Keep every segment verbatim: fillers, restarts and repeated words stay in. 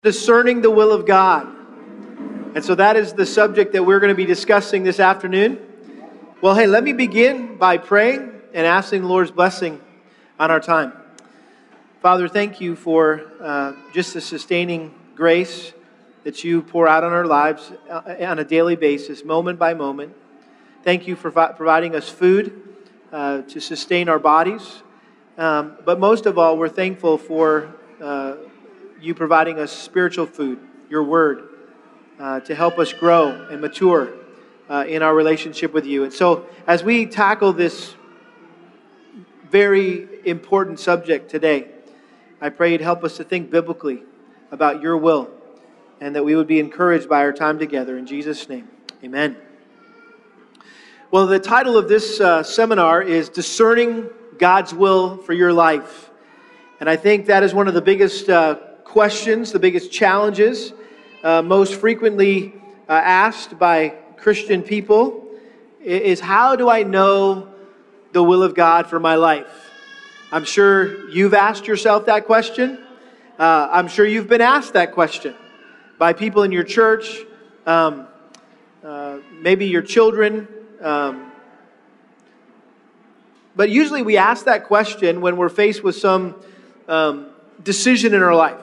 Discerning the will of God. And so that is the subject that we're going to be discussing this afternoon. Well, hey, let me begin by praying and asking the Lord's blessing on our time. Father, thank you for uh, just the sustaining grace that you pour out on our lives on a daily basis, moment by moment. Thank you for providing us food uh, to sustain our bodies. Um, but most of all, we're thankful for uh, you providing us spiritual food, your word, uh, to help us grow and mature uh, in our relationship with you. And so as we tackle this very important subject today, I pray you'd help us to think biblically about your will and that we would be encouraged by our time together. In Jesus' name, amen. Well, the title of this uh, seminar is Discerning God's Will for Your Life. And I think that is one of the biggest uh, questions, the biggest challenges, uh, most frequently uh, asked by Christian people is, how do I know the will of God for my life? I'm sure you've asked yourself that question. Uh, I'm sure you've been asked that question by people in your church, um, uh, maybe your children. Um, but usually we ask that question when we're faced with some um, decision in our life.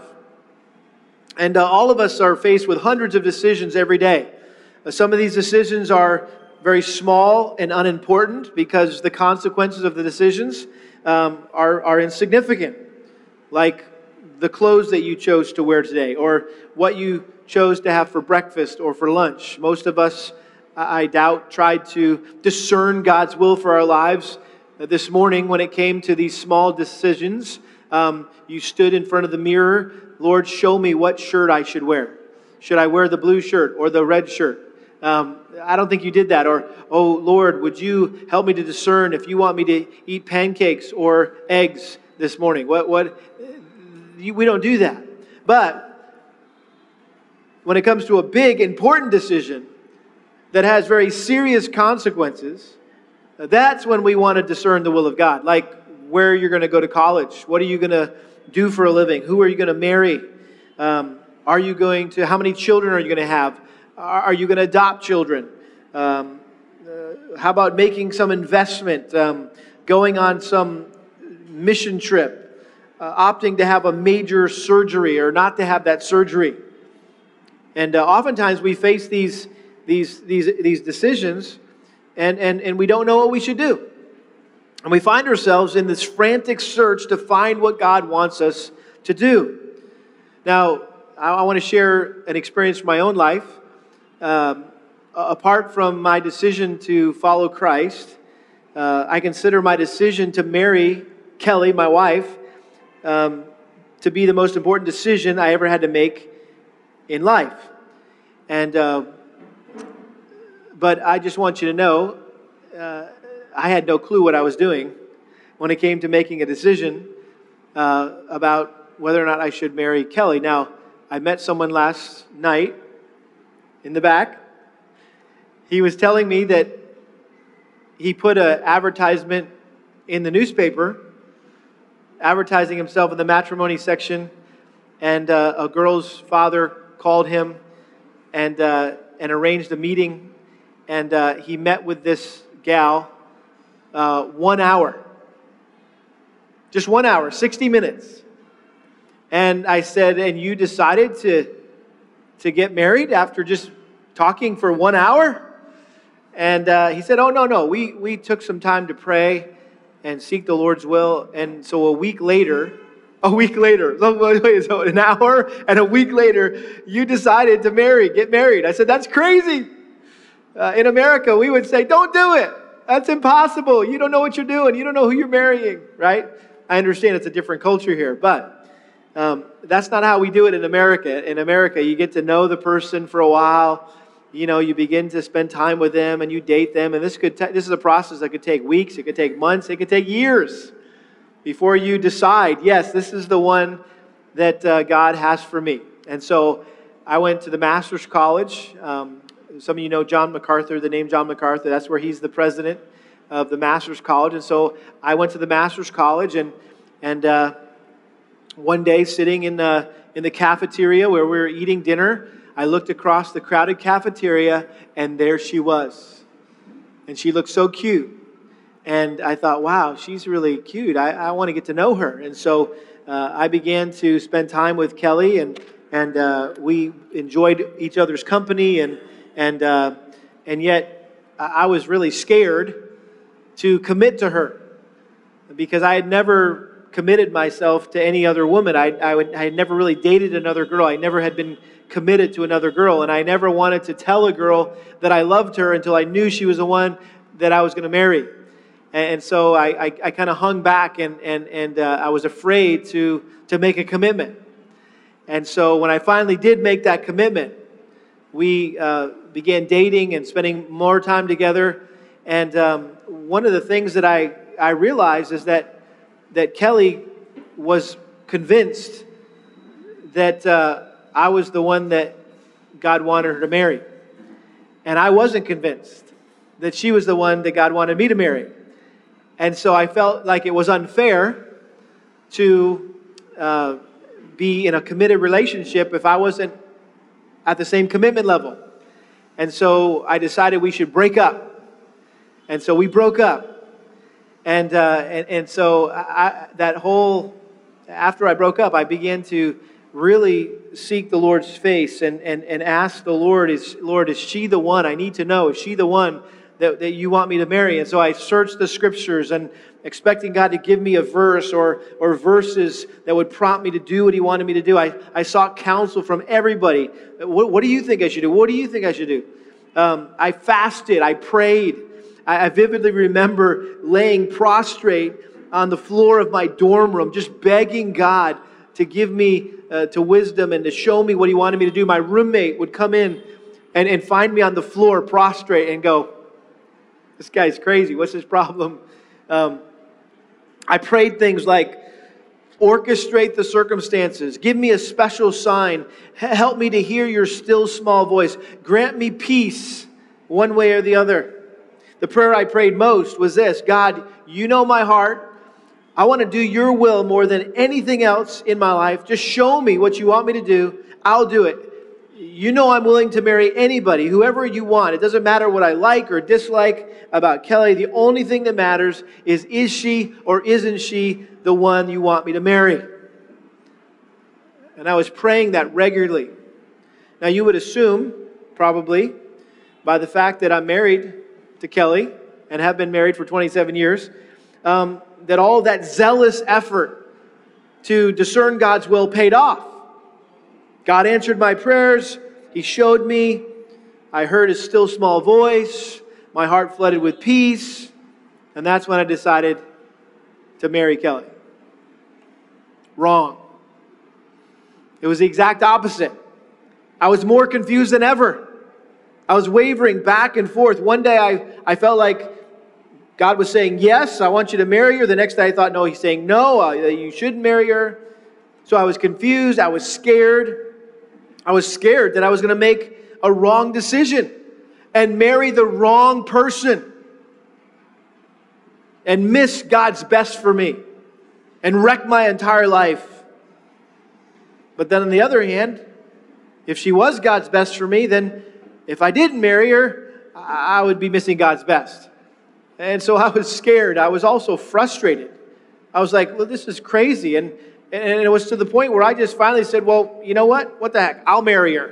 And uh, all of us are faced with hundreds of decisions every day. Uh, some of these decisions are very small and unimportant because the consequences of the decisions um, are, are insignificant. Like the clothes that you chose to wear today, or what you chose to have for breakfast or for lunch. Most of us, I doubt, tried to discern God's will for our lives. Uh, this morning when it came to these small decisions, um, you stood in front of the mirror. Lord, show me what shirt I should wear. Should I wear the blue shirt or the red shirt? Um, I don't think you did that. Or, oh, Lord, would you help me to discern if you want me to eat pancakes or eggs this morning? What? What? We don't do that. But when it comes to a big, important decision that has very serious consequences, that's when we want to discern the will of God. Like where you're going to go to college. What are you going to do for a living? Who are you going to marry? Um, are you going to, how many children are you going to have? Are, are you going to adopt children? Um, uh, how about making some investment, um, going on some mission trip, uh, opting to have a major surgery or not to have that surgery? And uh, oftentimes we face these these these these decisions, and, and, and we don't know what we should do. And we find ourselves in this frantic search to find what God wants us to do. Now, I, I want to share an experience from my own life. Um, apart from my decision to follow Christ, uh, I consider my decision to marry Kelly, my wife, um, to be the most important decision I ever had to make in life. And uh, but I just want you to know, uh, I had no clue what I was doing when it came to making a decision uh, about whether or not I should marry Kelly. Now, I met someone last night in the back. He was telling me that he put an advertisement in the newspaper, advertising himself in the matrimony section, and uh, a girl's father called him and uh, and arranged a meeting, and uh, he met with this gal. Uh, one hour. Just one hour, sixty minutes. And I said, and you decided to, to get married after just talking for one hour? And uh, he said, oh, no, no. We, we took some time to pray and seek the Lord's will. And so a week later, a week later, so an hour and a week later, you decided to marry, get married. I said, that's crazy. Uh, in America, we would say, don't do it. That's impossible. You don't know what you're doing. You don't know who you're marrying, right? I understand it's a different culture here, but um, that's not how we do it in America. In America, you get to know the person for a while. You know, you begin to spend time with them and you date them. And this could ta- this is a process that could take weeks. It could take months. It could take years before you decide, yes, this is the one that uh, God has for me. And so I went to the Master's College. Um, Some of you know John MacArthur, the name John MacArthur. That's where he's the president of the Master's College. And so I went to the Master's College, and and uh, one day sitting in the in the cafeteria where we were eating dinner. I looked across the crowded cafeteria, and there she was. And she looked so cute. And I thought, wow, she's really cute. I, I want to get to know her. And so uh, I began to spend time with Kelly, and and uh, we enjoyed each other's company. And and uh, and yet I was really scared to commit to her because I had never committed myself to any other woman. I I, would, I had never really dated another girl. I never had been committed to another girl, and I never wanted to tell a girl that I loved her until I knew she was the one that I was going to marry. And so I, I, I kind of hung back, and and and uh, I was afraid to to make a commitment. And so when I finally did make that commitment, we uh, began dating and spending more time together. And um, one of the things that I, I realized is that that Kelly was convinced that uh, I was the one that God wanted her to marry, and I wasn't convinced that she was the one that God wanted me to marry. And so I felt like it was unfair to uh, be in a committed relationship if I wasn't at the same commitment level. And so I decided we should break up. And so we broke up. And uh, and, and so I, that whole, after I broke up, I began to really seek the Lord's face and, and, and ask the Lord, is Lord, is she the one? I need to know, is she the one That, that you want me to marry? And so I searched the scriptures and expecting God to give me a verse or or verses that would prompt me to do what He wanted me to do. I, I sought counsel from everybody. What, what do you think I should do? What do you think I should do? Um, I fasted. I prayed. I, I vividly remember laying prostrate on the floor of my dorm room, just begging God to give me uh, to wisdom and to show me what He wanted me to do. My roommate would come in and, and find me on the floor prostrate and go, "This guy's crazy. What's his problem?" Um, I prayed things like, orchestrate the circumstances. Give me a special sign. H- help me to hear your still small voice. Grant me peace one way or the other. The prayer I prayed most was this: God, you know my heart. I want to do your will more than anything else in my life. Just show me what you want me to do. I'll do it. You know I'm willing to marry anybody, whoever you want. It doesn't matter what I like or dislike about Kelly. The only thing that matters is, is she or isn't she the one you want me to marry? And I was praying that regularly. Now you would assume, probably, by the fact that I'm married to Kelly and have been married for twenty-seven years, um, that all that zealous effort to discern God's will paid off. God answered my prayers. He showed me. I heard His still small voice. My heart flooded with peace. And that's when I decided to marry Kelly. Wrong. It was the exact opposite. I was more confused than ever. I was wavering back and forth. One day I, I felt like God was saying, yes, I want you to marry her. The next day I thought, no, He's saying, no, uh, you shouldn't marry her. So I was confused. I was scared. I was scared that I was going to make a wrong decision and marry the wrong person and miss God's best for me and wreck my entire life. But then on the other hand, if she was God's best for me, then if I didn't marry her, I would be missing God's best. And so I was scared. I was also frustrated. I was like, well, this is crazy. And And it was to the point where I just finally said, well, you know what? What the heck? I'll marry her.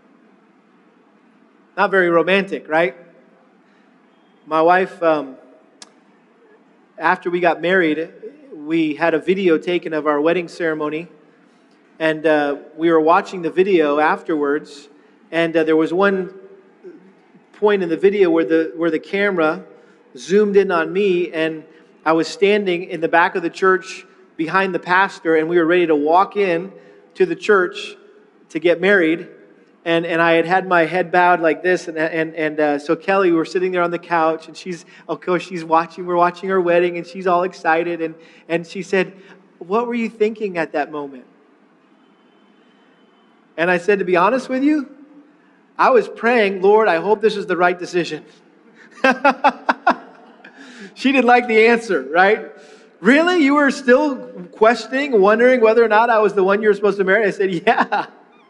Not very romantic, right? My wife, um, after we got married, we had a video taken of our wedding ceremony. And uh, we were watching the video afterwards. And uh, there was one point in the video where the where the camera zoomed in on me. And I was standing in the back of the church behind the pastor, and we were ready to walk in to the church to get married, and and I had had my head bowed like this, and and and uh, so Kelly, we were sitting there on the couch, and she's of course she's watching. We're watching our wedding, and she's all excited, and and she said, "What were you thinking at that moment?" And I said, "To be honest with you, I was praying, Lord, I hope this is the right decision." She didn't like the answer, right? Really? You were still questioning, wondering whether or not I was the one you were supposed to marry? I said, yeah.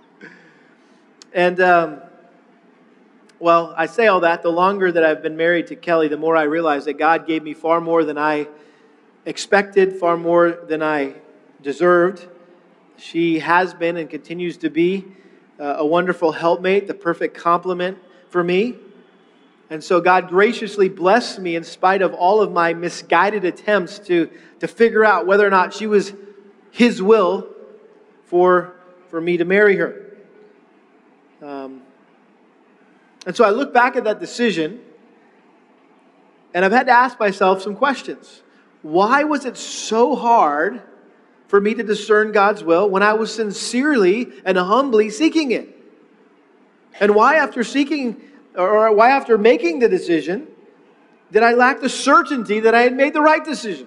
And, um, well, I say all that. The longer that I've been married to Kelly, the more I realize that God gave me far more than I expected, far more than I deserved. She has been and continues to be uh, a wonderful helpmate, the perfect complement for me. And so God graciously blessed me in spite of all of my misguided attempts to, to figure out whether or not she was His will for, for me to marry her. Um, and so I look back at that decision, and I've had to ask myself some questions. Why was it so hard for me to discern God's will when I was sincerely and humbly seeking it? And why after seeking Or why after making the decision, did I lack the certainty that I had made the right decision?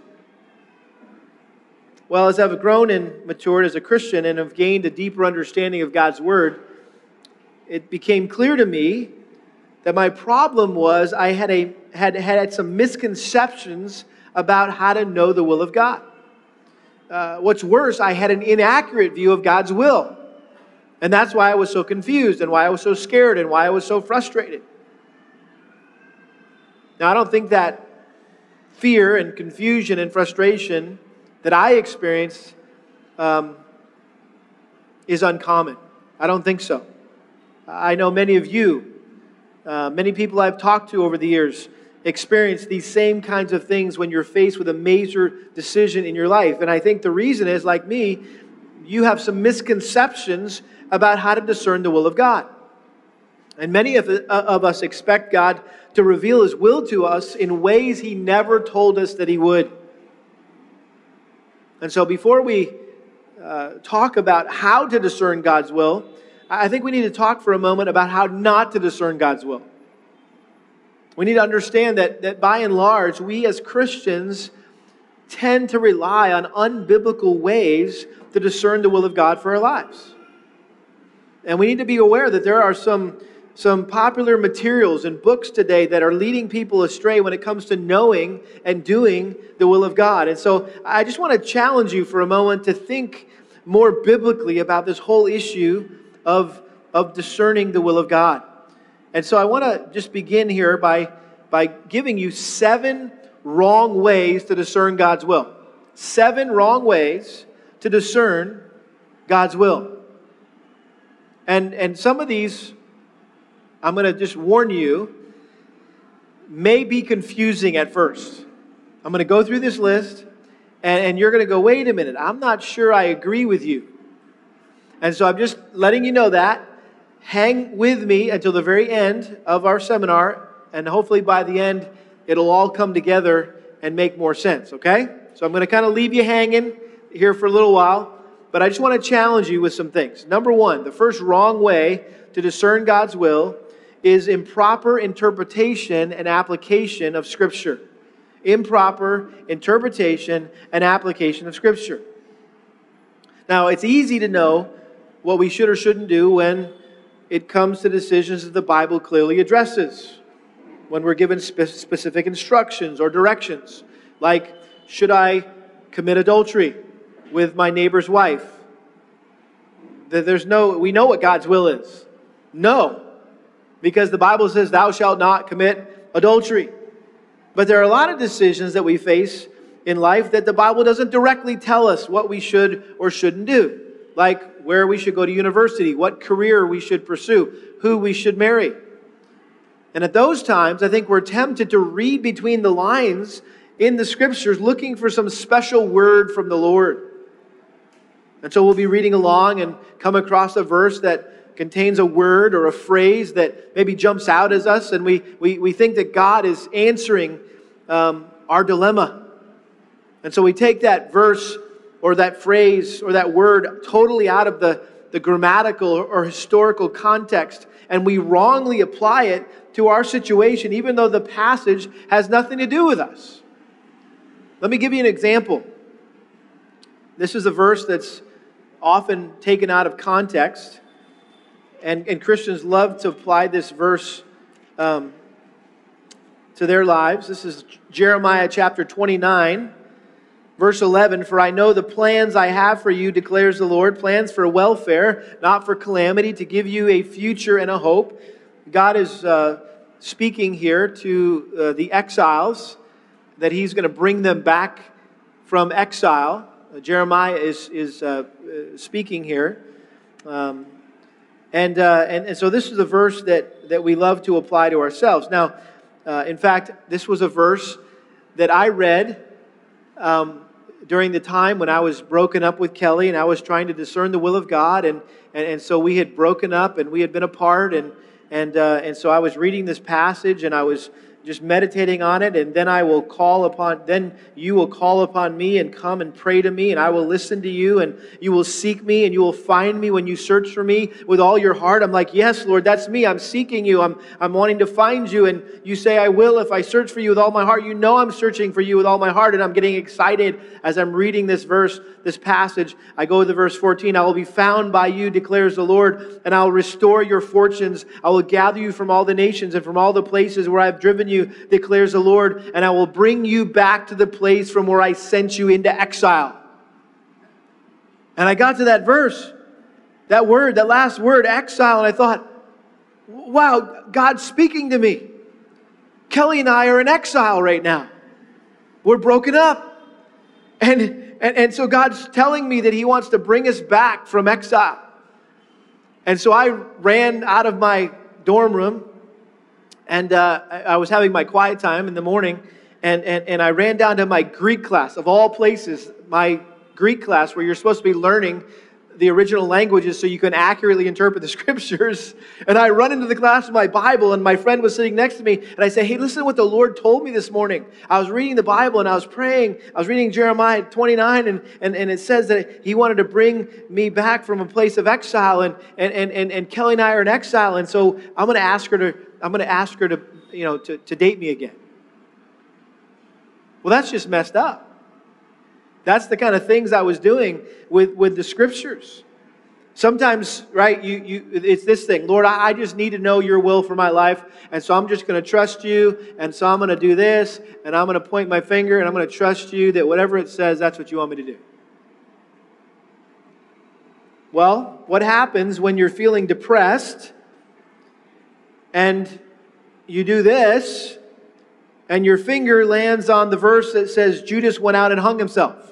Well, as I've grown and matured as a Christian and have gained a deeper understanding of God's Word, it became clear to me that my problem was I had a had had some misconceptions about how to know the will of God. Uh, what's worse, I had an inaccurate view of God's will. And that's why I was so confused and why I was so scared and why I was so frustrated. Now, I don't think that fear and confusion and frustration that I experienced um, is uncommon. I don't think so. I know many of you, uh, many people I've talked to over the years, experience these same kinds of things when you're faced with a major decision in your life. And I think the reason is, like me, you have some misconceptions about how to discern the will of God. And many of, of us expect God to reveal His will to us in ways He never told us that He would. And so before we uh, talk about how to discern God's will, I think we need to talk for a moment about how not to discern God's will. We need to understand that, that by and large, we as Christians tend to rely on unbiblical ways to discern the will of God for our lives. And we need to be aware that there are some, some popular materials and books today that are leading people astray when it comes to knowing and doing the will of God. And so I just want to challenge you for a moment to think more biblically about this whole issue of, of discerning the will of God. And so I want to just begin here by, by giving you seven wrong ways to discern God's will. Seven wrong ways to discern God's will. And, and some of these, I'm going to just warn you, may be confusing at first. I'm going to go through this list, and, and you're going to go, wait a minute, I'm not sure I agree with you. And so I'm just letting you know that. Hang with me until the very end of our seminar, and hopefully by the end, it'll all come together and make more sense, okay? So I'm going to kind of leave you hanging here for a little while. But I just want to challenge you with some things. Number one, the first wrong way to discern God's will is improper interpretation and application of Scripture. Improper interpretation and application of Scripture. Now, it's easy to know what we should or shouldn't do when it comes to decisions that the Bible clearly addresses. When we're given spe- specific instructions or directions. Like, should I commit adultery with my neighbor's wife? There's no, we know what God's will is. No. Because the Bible says, thou shalt not commit adultery. But there are a lot of decisions that we face in life that the Bible doesn't directly tell us what we should or shouldn't do. Like where we should go to university, what career we should pursue, who we should marry. And at those times, I think we're tempted to read between the lines in the Scriptures looking for some special word from the Lord. And so we'll be reading along and come across a verse that contains a word or a phrase that maybe jumps out at us, and we, we, we think that God is answering um, our dilemma. And so we take that verse or that phrase or that word totally out of the, the grammatical or historical context, and we wrongly apply it to our situation, even though the passage has nothing to do with us. Let me give you an example. This is a verse that's often taken out of context, and, and Christians love to apply this verse um, to their lives. This is Jeremiah chapter twenty-nine, Verse eleven, for I know the plans I have for you, declares the Lord, plans for welfare, not for calamity, to give you a future and a hope. God is uh, speaking here to uh, the exiles, that He's going to bring them back from exile. Uh, Jeremiah is, is uh, speaking here. Um, and, uh, and, and so this is a verse that, that we love to apply to ourselves. Now, uh, in fact, this was a verse that I read Um, during the time when I was broken up with Kelly and I was trying to discern the will of God, and and, and so we had broken up and we had been apart, and and uh, and so I was reading this passage and I was just meditating on it, and then I will call upon, then you will call upon me and come and pray to me, and I will listen to you, and you will seek me, and you will find me when you search for me with all your heart. I'm like, yes, Lord, that's me. I'm seeking you. I'm I'm wanting to find you, and you say, I will if I search for you with all my heart. You know I'm searching for you with all my heart, and I'm getting excited as I'm reading this verse, this passage. I go to verse fourteen. I will be found by you, declares the Lord, and I will restore your fortunes. I will gather you from all the nations and from all the places where I have driven you, declares the Lord, and I will bring you back to the place from where I sent you into exile. And I got to that verse, that word, that last word, exile, and I thought, wow, God's speaking to me. Kelly and I are in exile right now. We're broken up. And, and, and so God's telling me that He wants to bring us back from exile. And so I ran out of my dorm room, and uh, I was having my quiet time in the morning, and, and, and I ran down to my Greek class, of all places, my Greek class where you're supposed to be learning the original languages so you can accurately interpret the scriptures. And I run into the class with my Bible, and my friend was sitting next to me, and I say, hey, listen to what the Lord told me this morning. I was reading the Bible, and I was praying. I was reading Jeremiah twenty-nine, and, and, and it says that He wanted to bring me back from a place of exile, and, and, and, and, and Kelly and I are in exile, and so I'm going to ask her to I'm going to ask her to, you know, to, to date me again. Well, that's just messed up. That's the kind of things I was doing with, with the scriptures. Sometimes, right, you, you it's this thing, Lord, I, I just need to know your will for my life, and so I'm just going to trust you, and so I'm going to do this, and I'm going to point my finger, and I'm going to trust you that whatever it says, that's what you want me to do. Well, what happens when you're feeling depressed and you do this, and your finger lands on the verse that says Judas went out and hung himself?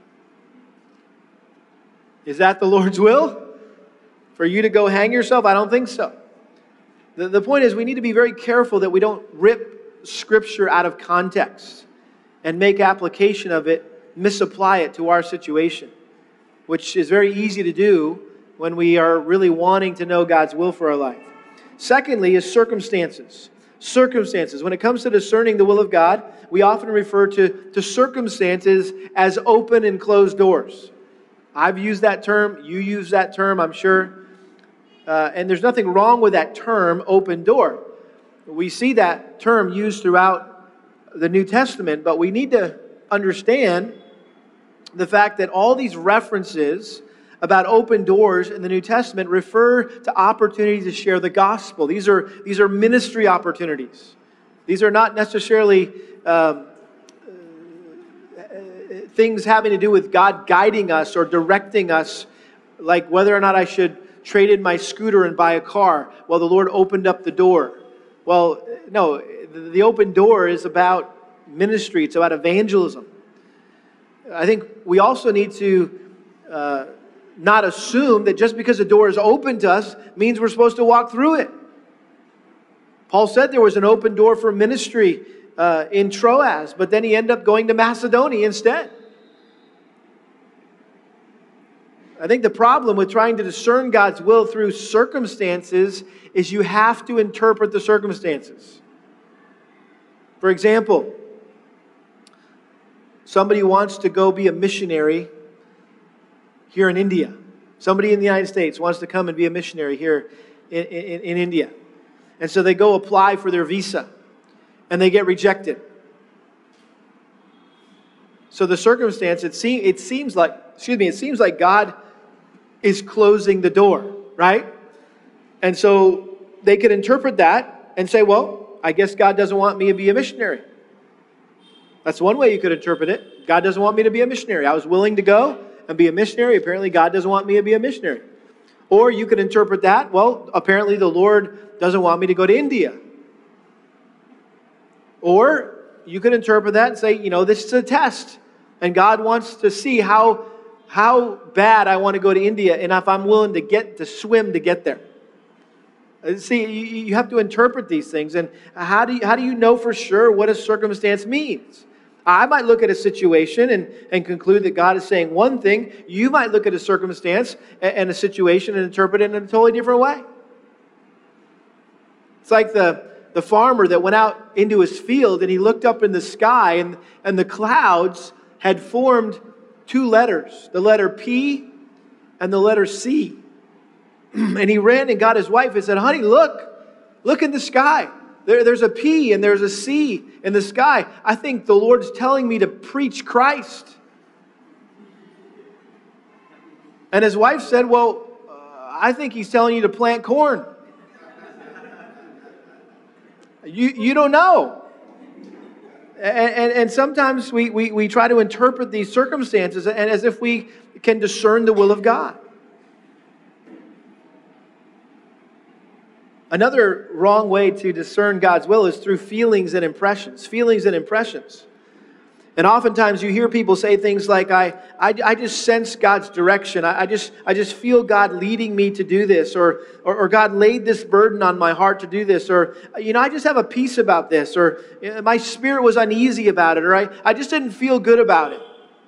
Is that the Lord's will? For you to go hang yourself? I don't think so. The, the point is, we need to be very careful that we don't rip Scripture out of context and make application of it, misapply it to our situation, which is very easy to do when we are really wanting to know God's will for our life. Secondly is circumstances. Circumstances. When it comes to discerning the will of God, we often refer to, to circumstances as open and closed doors. I've used that term. You use that term, I'm sure. Uh, and there's nothing wrong with that term, open door. We see that term used throughout the New Testament, but we need to understand the fact that all these references about open doors in the New Testament refer to opportunities to share the gospel. These are, these are ministry opportunities. These are not necessarily um, things having to do with God guiding us or directing us, like whether or not I should trade in my scooter and buy a car. Well, the Lord opened up the door. Well, no, the open door is about ministry. It's about evangelism. I think we also need to uh, not assume that just because a door is open to us means we're supposed to walk through it. Paul said there was an open door for ministry uh, in Troas, but then he ended up going to Macedonia instead. I think the problem with trying to discern God's will through circumstances is you have to interpret the circumstances. For example, somebody wants to go be a missionary here in India. Somebody in the United States wants to come and be a missionary here in, in, in India. And so they go apply for their visa, and they get rejected. So the circumstance, it, seem, it seems like, excuse me, it seems like God is closing the door, right? And so they could interpret that and say, well, I guess God doesn't want me to be a missionary. That's one way you could interpret it. God doesn't want me to be a missionary. I was willing to go and be a missionary. Apparently, God doesn't want me to be a missionary. Or you could interpret that, well, apparently the Lord doesn't want me to go to India. Or you could interpret that and say, you know, this is a test. And God wants to see how, how bad I want to go to India and if I'm willing to get to swim to get there. See, you, you have to interpret these things. And how do you, how do you know for sure what a circumstance means? I might look at a situation and, and conclude that God is saying one thing. You might look at a circumstance and a situation and interpret it in a totally different way. It's like the, the farmer that went out into his field and he looked up in the sky and, and the clouds had formed two letters, the letter P and the letter C. And he ran and got his wife and said, honey, look, look in the sky. There, there's a P and there's a C in the sky. I think the Lord's telling me to preach Christ. And his wife said, well, uh, I think he's telling you to plant corn. You, you don't know. And, and, and sometimes we, we, we try to interpret these circumstances and as if we can discern the will of God. Another wrong way to discern God's will is through feelings and impressions. Feelings and impressions. And oftentimes you hear people say things like, I, I, I just sense God's direction. I, I, just, I just feel God leading me to do this. Or, or, or God laid this burden on my heart to do this. Or, you know, I just have a peace about this. Or my spirit was uneasy about it. Or I, I just didn't feel good about it.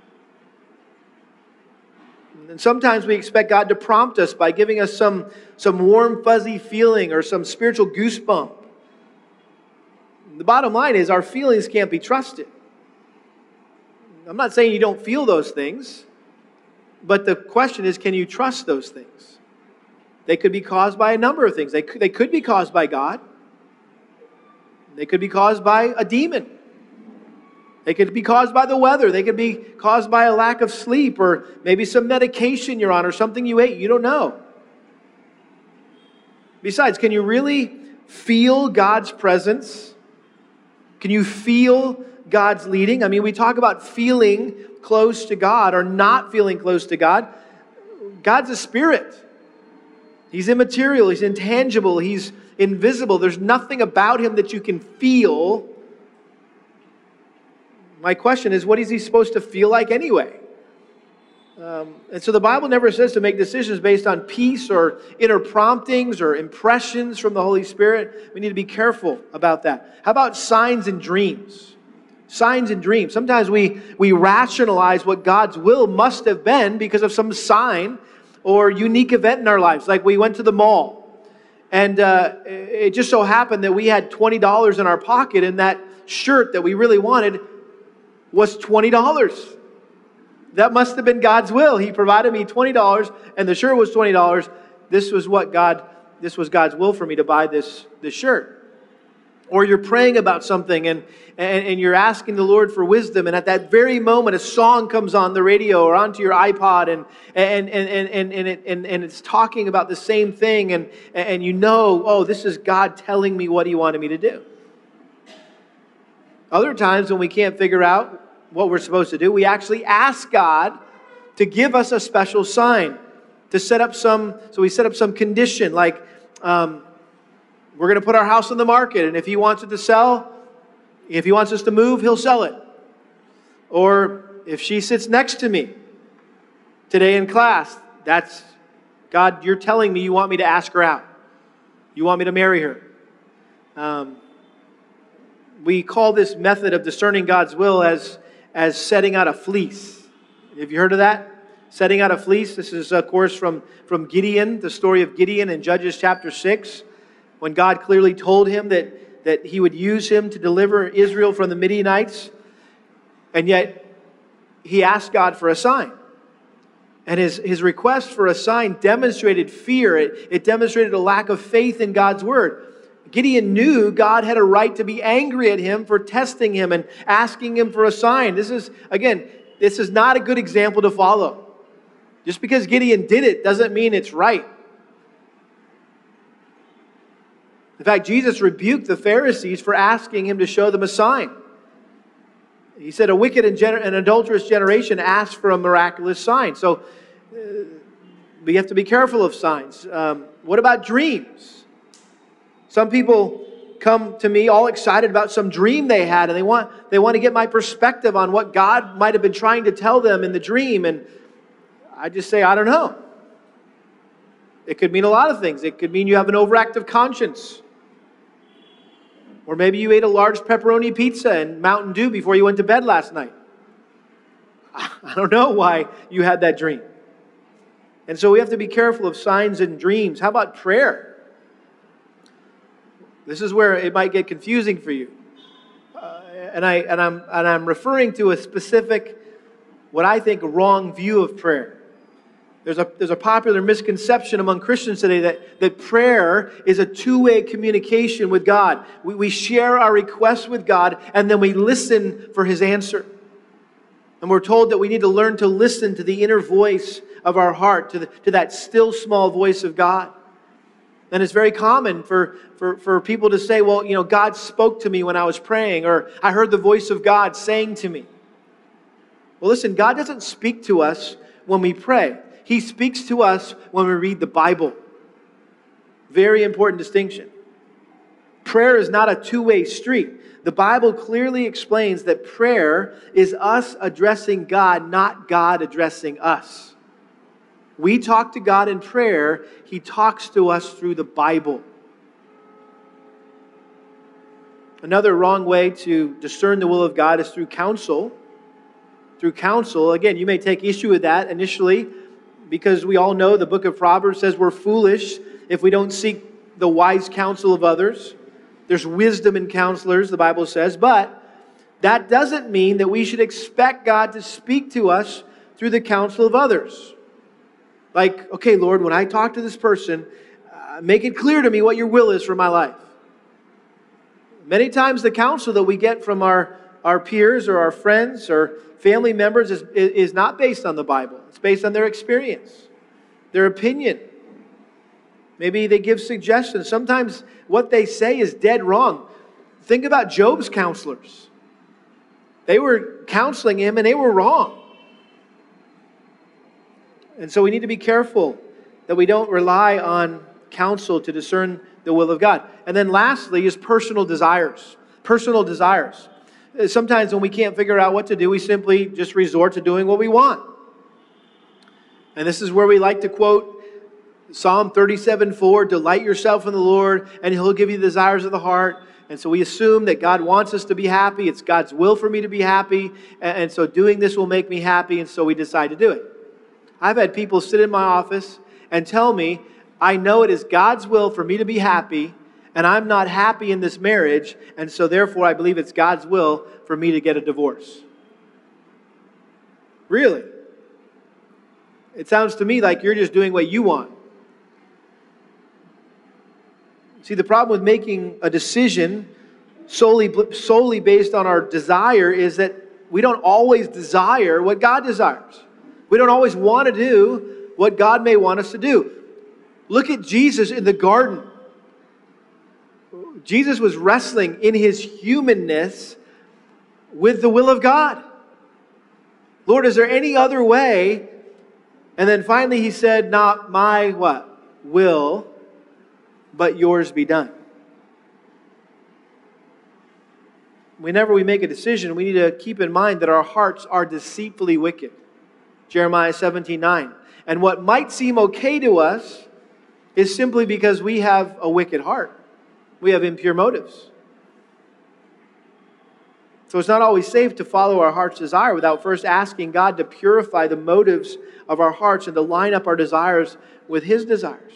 And sometimes we expect God to prompt us by giving us some, some warm, fuzzy feeling or some spiritual goosebump. The bottom line is our feelings can't be trusted. I'm not saying you don't feel those things, but the question is, can you trust those things? They could be caused by a number of things. They could, they could be caused by God. They could be caused by a demon. They could be caused by the weather. They could be caused by a lack of sleep or maybe some medication you're on or something you ate. You don't know. Besides, can you really feel God's presence? Can you feel God's leading? I mean, we talk about feeling close to God or not feeling close to God. God's a spirit. He's immaterial. He's intangible. He's invisible. There's nothing about him that you can feel. My question is, what is he supposed to feel like anyway? Um, and so the Bible never says to make decisions based on peace or inner promptings or impressions from the Holy Spirit. We need to be careful about that. How about signs and dreams? Signs and dreams. Sometimes we, we rationalize what God's will must have been because of some sign or unique event in our lives. Like we went to the mall and uh, it just so happened that we had twenty dollars in our pocket and that shirt that we really wanted was twenty dollars. That must have been God's will. He provided me twenty dollars and the shirt was twenty dollars. This was what God, this was God's will for me to buy this, this shirt. Or you're praying about something and, and, and you're asking the Lord for wisdom. And at that very moment, a song comes on the radio or onto your iPod and, and, and, and, and, and, it, and, and it's talking about the same thing. And, and you know, oh, this is God telling me what he wanted me to do. Other times when we can't figure out what we're supposed to do, we actually ask God to give us a special sign, to set up some, so we set up some condition like, um, we're going to put our house on the market, and if he wants it to sell, if he wants us to move, he'll sell it. Or if she sits next to me today in class, that's, God, you're telling me you want me to ask her out. You want me to marry her. Um, we call this method of discerning God's will as, as setting out a fleece. Have you heard of that? Setting out a fleece. This is, of course, from, from Gideon, the story of Gideon in Judges chapter six. When God clearly told him that, that he would use him to deliver Israel from the Midianites. And yet, he asked God for a sign. And his, his request for a sign demonstrated fear. It, it demonstrated a lack of faith in God's word. Gideon knew God had a right to be angry at him for testing him and asking him for a sign. This is, again, this is not a good example to follow. Just because Gideon did it doesn't mean it's right. In fact, Jesus rebuked the Pharisees for asking him to show them a sign. He said, a wicked and gener- an adulterous generation asks for a miraculous sign. So uh, we have to be careful of signs. Um, what about dreams? Some people come to me all excited about some dream they had, and they want they want to get my perspective on what God might have been trying to tell them in the dream. And I just say, I don't know. It could mean a lot of things. It could mean you have an overactive conscience. Or maybe you ate a large pepperoni pizza and Mountain Dew before you went to bed last night. I don't know why you had that dream. And so we have to be careful of signs and dreams. How about prayer? This is where it might get confusing for you. Uh, and, I, and, I'm, and I'm referring to a specific, what I think, wrong view of prayer. There's a, there's a popular misconception among Christians today that, that prayer is a two-way communication with God. We, we share our requests with God, and then we listen for His answer. And we're told that we need to learn to listen to the inner voice of our heart, to, the, to that still small voice of God. And it's very common for, for, for people to say, well, you know, God spoke to me when I was praying, or I heard the voice of God saying to me. Well, listen, God doesn't speak to us when we pray. He speaks to us when we read the Bible. Very important distinction. Prayer is not a two-way street. The Bible clearly explains that prayer is us addressing God, not God addressing us. We talk to God in prayer. He talks to us through the Bible. Another wrong way to discern the will of God is through counsel. Through counsel, again, you may take issue with that initially, because we all know the book of Proverbs says we're foolish if we don't seek the wise counsel of others. There's wisdom in counselors, the Bible says, but that doesn't mean that we should expect God to speak to us through the counsel of others. Like, okay, Lord, when I talk to this person, uh, make it clear to me what your will is for my life. Many times the counsel that we get from our, our peers or our friends or family members is, is not based on the Bible. It's based on their experience, their opinion. Maybe they give suggestions. Sometimes what they say is dead wrong. Think about Job's counselors. They were counseling him and they were wrong. And so we need to be careful that we don't rely on counsel to discern the will of God. And then lastly is personal desires. Personal desires. Sometimes when we can't figure out what to do, we simply just resort to doing what we want. And this is where we like to quote Psalm thirty-seven four, delight yourself in the Lord, and He'll give you the desires of the heart. And so we assume that God wants us to be happy. It's God's will for me to be happy. And so doing this will make me happy, and so we decide to do it. I've had people sit in my office and tell me, I know it is God's will for me to be happy, and I'm not happy in this marriage, and so therefore I believe it's God's will for me to get a divorce. Really? It sounds to me like you're just doing what you want. See, the problem with making a decision solely, solely based on our desire is that we don't always desire what God desires. We don't always want to do what God may want us to do. Look at Jesus in the garden. Jesus was wrestling in His humanness with the will of God. Lord, is there any other way? And then finally He said, not my what? Will, but yours be done. Whenever we make a decision, we need to keep in mind that our hearts are deceitfully wicked. Jeremiah seventeen nine. And what might seem okay to us is simply because we have a wicked heart. We have impure motives. So it's not always safe to follow our heart's desire without first asking God to purify the motives of our hearts and to line up our desires with His desires.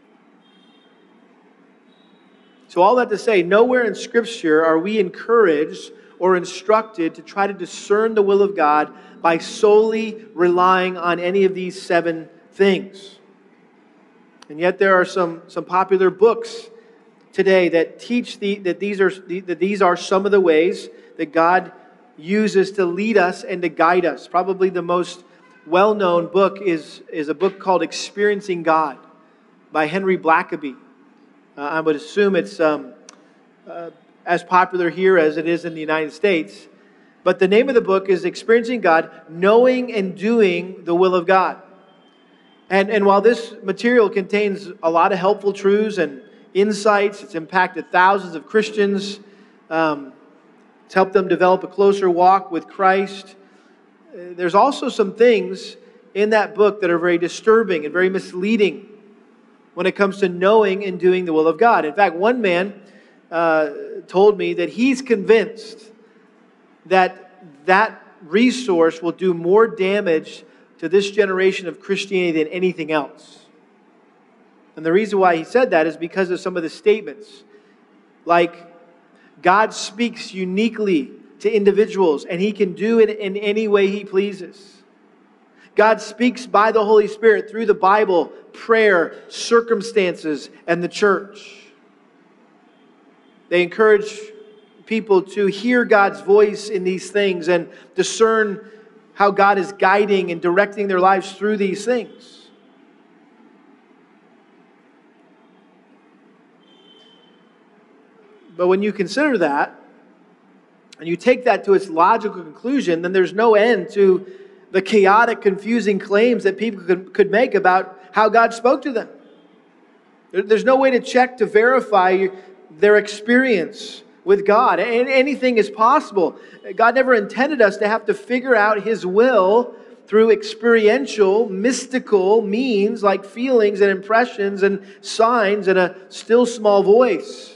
So all that to say, nowhere in Scripture are we encouraged or instructed to try to discern the will of God by solely relying on any of these seven things. And yet there are some, some popular books today that teach the, that, these are, that these are some of the ways that God uses to lead us and to guide us. Probably the most well-known book is, is a book called Experiencing God by Henry Blackaby. Uh, I would assume it's um, uh, as popular here as it is in the United States. But the name of the book is Experiencing God, Knowing and Doing the Will of God. And, and while this material contains a lot of helpful truths and insights, it's impacted thousands of Christians. Um, it's helped them develop a closer walk with Christ. Uh, there's also some things in that book that are very disturbing and very misleading when it comes to knowing and doing the will of God. In fact, one man uh, told me that he's convinced that that resource will do more damage to this generation of Christianity than anything else. And the reason why he said that is because of some of the statements. Like, God speaks uniquely to individuals, and He can do it in any way He pleases. God speaks by the Holy Spirit through the Bible, prayer, circumstances, and the church. They encourage people to hear God's voice in these things and discern how God is guiding and directing their lives through these things. But when you consider that, and you take that to its logical conclusion, then there's no end to the chaotic, confusing claims that people could, could make about how God spoke to them. There's no way to check to verify their experience with God. And anything is possible. God never intended us to have to figure out His will through experiential, mystical means like feelings and impressions and signs and a still small voice.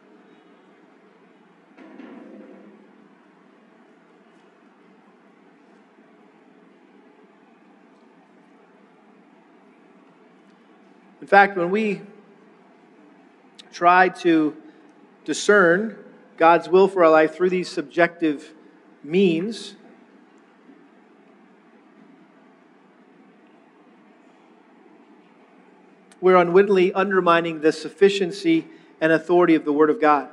In fact, when we try to discern God's will for our life through these subjective means, we're unwittingly undermining the sufficiency and authority of the Word of God.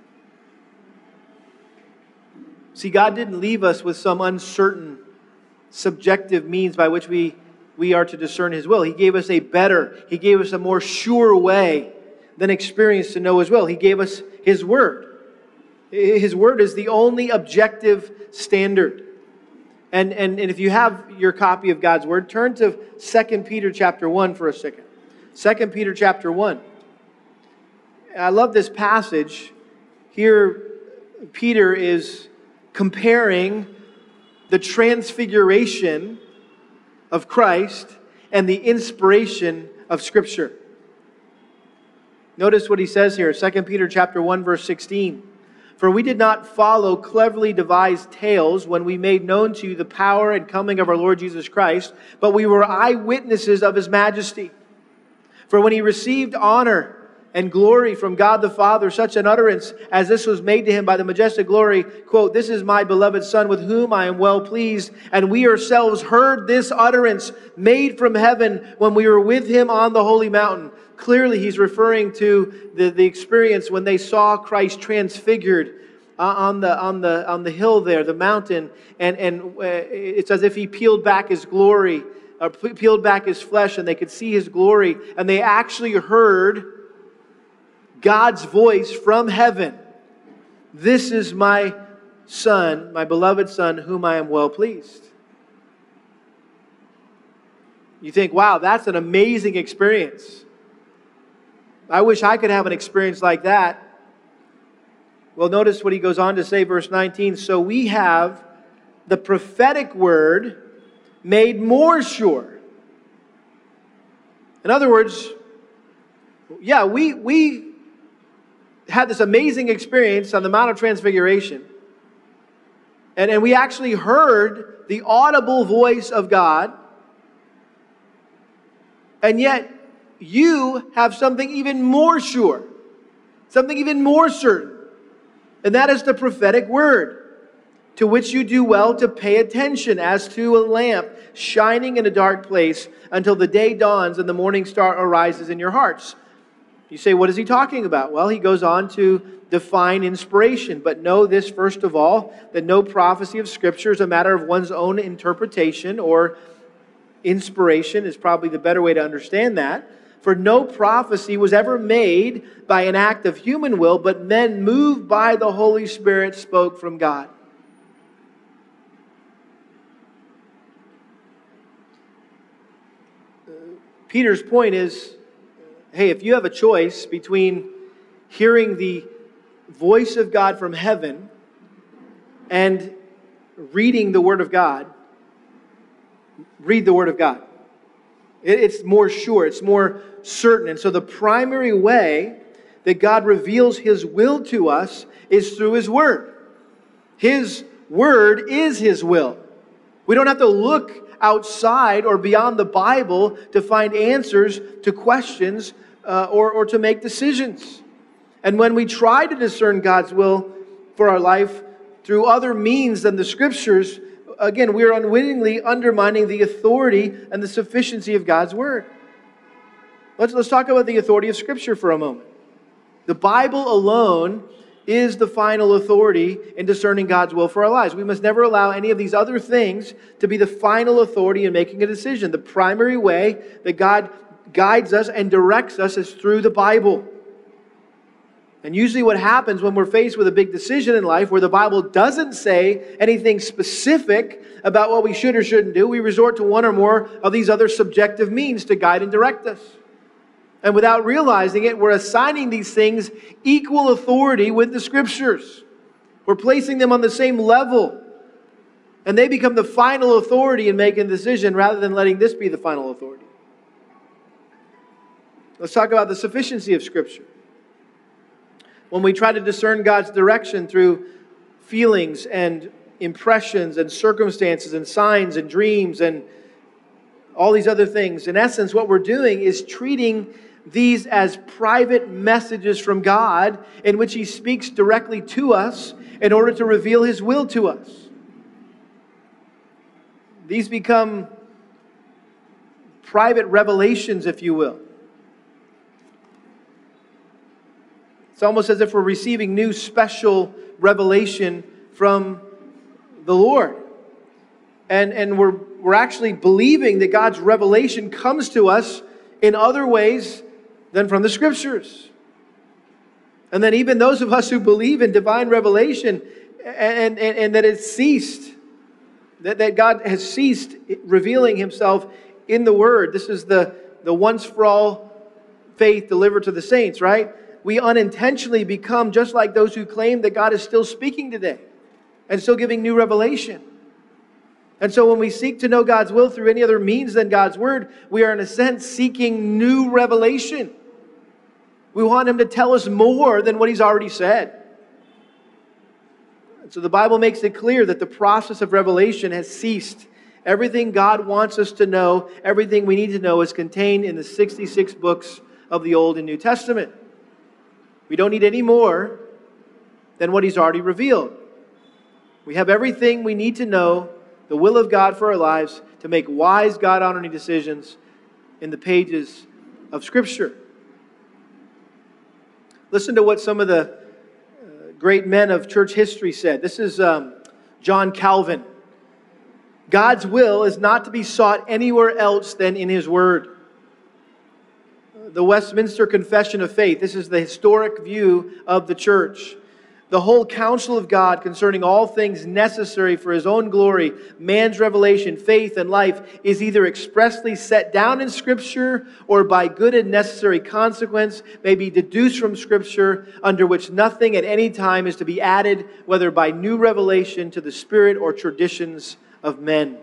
See, God didn't leave us with some uncertain, subjective means by which we, we are to discern His will. He gave us a better, He gave us a more sure way than experience to know His will. He gave us His Word. His Word is the only objective standard. And, and, and if you have your copy of God's Word, turn to Second Peter chapter one for a second. Second Peter chapter one. I love this passage. Here, Peter is comparing the transfiguration of Christ and the inspiration of Scripture. Notice what he says here, Second Peter chapter one, verse sixteen. For we did not follow cleverly devised tales when we made known to you the power and coming of our Lord Jesus Christ, but we were eyewitnesses of His majesty. For when He received honor and glory from God the Father, such an utterance as this was made to Him by the majestic glory, quote, "This is my beloved Son with whom I am well pleased." And we ourselves heard this utterance made from heaven when we were with Him on the holy mountain. Clearly, he's referring to the, the experience when they saw Christ transfigured uh, on the on the on the hill there, the mountain, and and uh, it's as if He peeled back His glory, or peeled back His flesh, and they could see His glory, and they actually heard God's voice from heaven. "This is my Son, my beloved Son, whom I am well pleased." You think, wow, that's an amazing experience. I wish I could have an experience like that. Well, notice what he goes on to say, verse nineteen. So we have the prophetic word made more sure. In other words, yeah, we, we had this amazing experience on the Mount of Transfiguration. And, and we actually heard the audible voice of God. And yet, you have something even more sure, something even more certain, and that is the prophetic word, to which you do well to pay attention as to a lamp shining in a dark place until the day dawns and the morning star arises in your hearts. You say, what is he talking about? Well, he goes on to define inspiration, but know this first of all, that no prophecy of Scripture is a matter of one's own interpretation, or inspiration is probably the better way to understand that. For no prophecy was ever made by an act of human will, but men moved by the Holy Spirit spoke from God. Peter's point is, hey, if you have a choice between hearing the voice of God from heaven and reading the Word of God, read the Word of God. It's more sure, it's more certain. And so the primary way that God reveals His will to us is through His Word. His Word is His will. We don't have to look outside or beyond the Bible to find answers to questions uh, or, or to make decisions. And when we try to discern God's will for our life through other means than the Scriptures, again, we are unwittingly undermining the authority and the sufficiency of God's Word. Let's, let's talk about the authority of Scripture for a moment. The Bible alone is the final authority in discerning God's will for our lives. We must never allow any of these other things to be the final authority in making a decision. The primary way that God guides us and directs us is through the Bible. And usually what happens when we're faced with a big decision in life where the Bible doesn't say anything specific about what we should or shouldn't do, we resort to one or more of these other subjective means to guide and direct us. And without realizing it, we're assigning these things equal authority with the Scriptures. We're placing them on the same level. And they become the final authority in making a decision rather than letting this be the final authority. Let's talk about the sufficiency of Scripture. When we try to discern God's direction through feelings and impressions and circumstances and signs and dreams and all these other things, in essence, what we're doing is treating these as private messages from God in which He speaks directly to us in order to reveal His will to us. These become private revelations, if you will. It's almost as if we're receiving new special revelation from the Lord. And, and we're, we're actually believing that God's revelation comes to us in other ways than from the Scriptures. And then even those of us who believe in divine revelation and, and, and that it's ceased, that, that God has ceased revealing Himself in the Word. This is the, the once-for-all faith delivered to the saints, right? We unintentionally become just like those who claim that God is still speaking today and still giving new revelation. And so when we seek to know God's will through any other means than God's Word, we are in a sense seeking new revelation. We want Him to tell us more than what He's already said. And so the Bible makes it clear that the process of revelation has ceased. Everything God wants us to know, everything we need to know is contained in the sixty-six books of the Old and New Testament. We don't need any more than what He's already revealed. We have everything we need to know the will of God for our lives to make wise, God-honoring decisions in the pages of Scripture. Listen to what some of the uh, great men of church history said. This is um, John Calvin. God's will is not to be sought anywhere else than in His Word. The Westminster Confession of Faith, this is the historic view of the church. The whole counsel of God concerning all things necessary for His own glory, man's revelation, faith, and life is either expressly set down in Scripture or by good and necessary consequence may be deduced from Scripture, under which nothing at any time is to be added, whether by new revelation to the Spirit or traditions of men.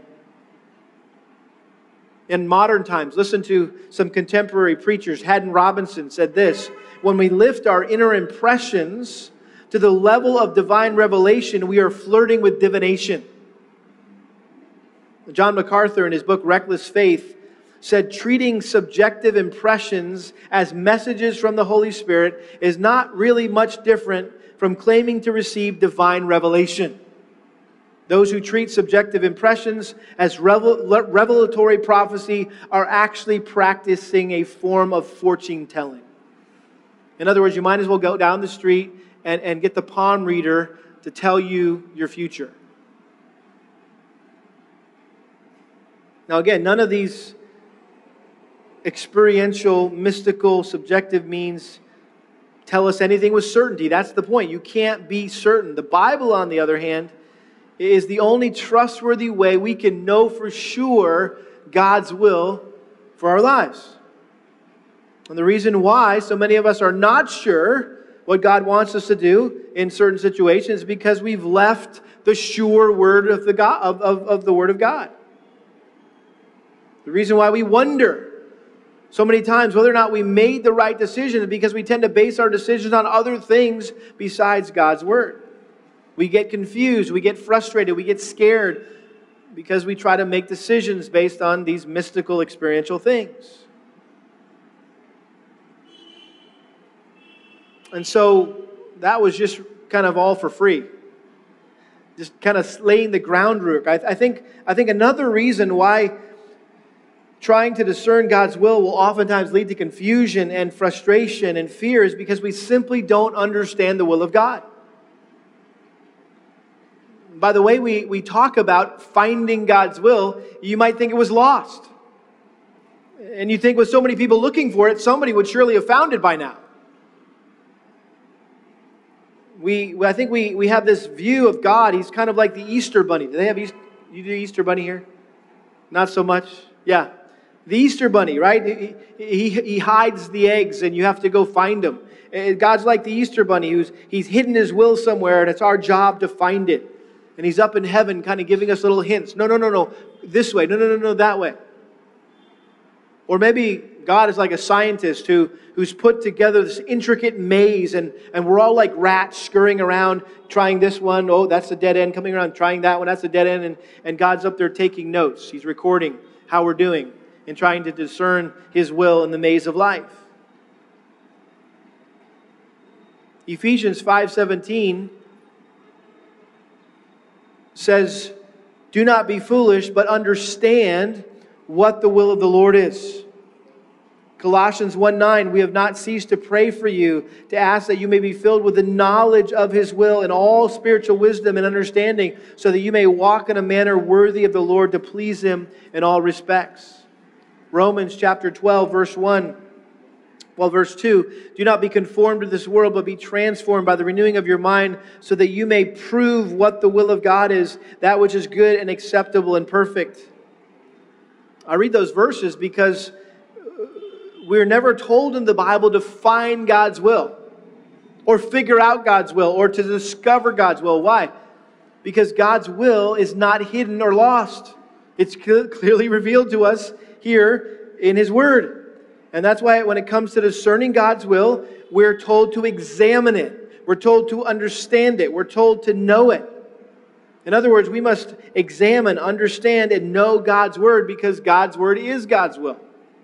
In modern times, listen to some contemporary preachers. Haddon Robinson said this: when we lift our inner impressions to the level of divine revelation, we are flirting with divination. John MacArthur, in his book Reckless Faith, said treating subjective impressions as messages from the Holy Spirit is not really much different from claiming to receive divine revelation. Those who treat subjective impressions as revel- revelatory prophecy are actually practicing a form of fortune telling. In other words, you might as well go down the street and, and get the palm reader to tell you your future. Now again, none of these experiential, mystical, subjective means tell us anything with certainty. That's the point. You can't be certain. The Bible, on the other hand, is the only trustworthy way we can know for sure God's will for our lives. And the reason why so many of us are not sure what God wants us to do in certain situations is because we've left the sure word of the God, of, of, of the Word of God. The reason why we wonder so many times whether or not we made the right decision is because we tend to base our decisions on other things besides God's Word. We get confused, we get frustrated, we get scared because we try to make decisions based on these mystical experiential things. And so that was just kind of all for free. Just kind of laying the groundwork. I, I think I think another reason why trying to discern God's will will oftentimes lead to confusion and frustration and fear is because we simply don't understand the will of God. By the way we, we talk about finding God's will, you might think it was lost. And you think with so many people looking for it, somebody would surely have found it by now. We, I think we, we have this view of God. He's kind of like the Easter bunny. Do they have Easter? You do Easter bunny here? Not so much? Yeah. The Easter bunny, right? He, he, he hides the eggs and you have to go find them. God's like the Easter bunny who's he's hidden his will somewhere and it's our job to find it. And he's up in heaven kind of giving us little hints. No, no, no, no. This way. No, no, no, no, that way. Or maybe God is like a scientist who, who's put together this intricate maze and, and we're all like rats scurrying around trying this one. Oh, that's a dead end. Coming around trying that one. That's a dead end. And, and God's up there taking notes. He's recording how we're doing and trying to discern His will in the maze of life. Ephesians five seventeen says, "Do not be foolish, but understand what the will of the Lord is." Colossians one nine, "We have not ceased to pray for you, to ask that you may be filled with the knowledge of His will and all spiritual wisdom and understanding, so that you may walk in a manner worthy of the Lord to please Him in all respects." Romans chapter twelve, verse one. Well, verse two, "Do not be conformed to this world, but be transformed by the renewing of your mind, so that you may prove what the will of God is, that which is good and acceptable and perfect." I read those verses because we're never told in the Bible to find God's will or figure out God's will or to discover God's will. Why? Because God's will is not hidden or lost. It's clearly revealed to us here in His Word. And that's why when it comes to discerning God's will, we're told to examine it. We're told to understand it. We're told to know it. In other words, we must examine, understand, and know God's Word because God's Word is God's will.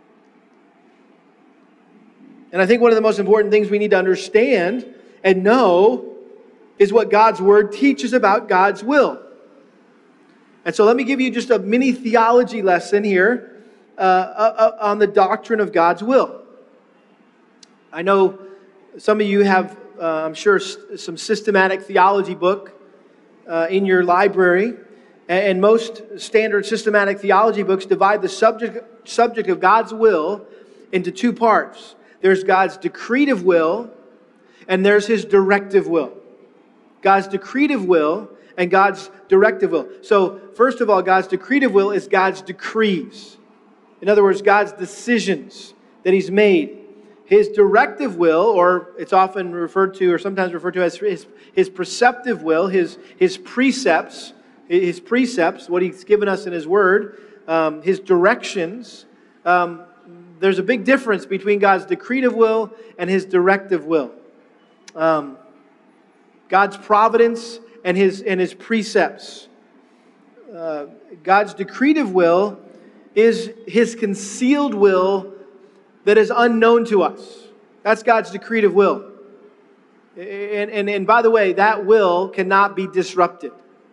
And I think one of the most important things we need to understand and know is what God's Word teaches about God's will. And so let me give you just a mini theology lesson here uh, uh, on the doctrine of God's will. I know some of you have, uh, I'm sure, some systematic theology book uh, in your library. And most standard systematic theology books divide the subject, subject of God's will into two parts. There's God's decretive will, and there's His directive will. God's decretive will and God's directive will. So, first of all, God's decretive will is God's decrees. In other words, God's decisions that He's made. His directive will, or it's often referred to, or sometimes referred to as His, his preceptive will, His, his precepts, His precepts, what He's given us in His Word, um, His directions. Um, There's a big difference between God's decretive will and His directive will. Um, God's providence and His and His precepts. Uh, God's decretive will is His concealed will that is unknown to us. That's God's decretive will. And, and, and by the way, that will cannot be disrupted.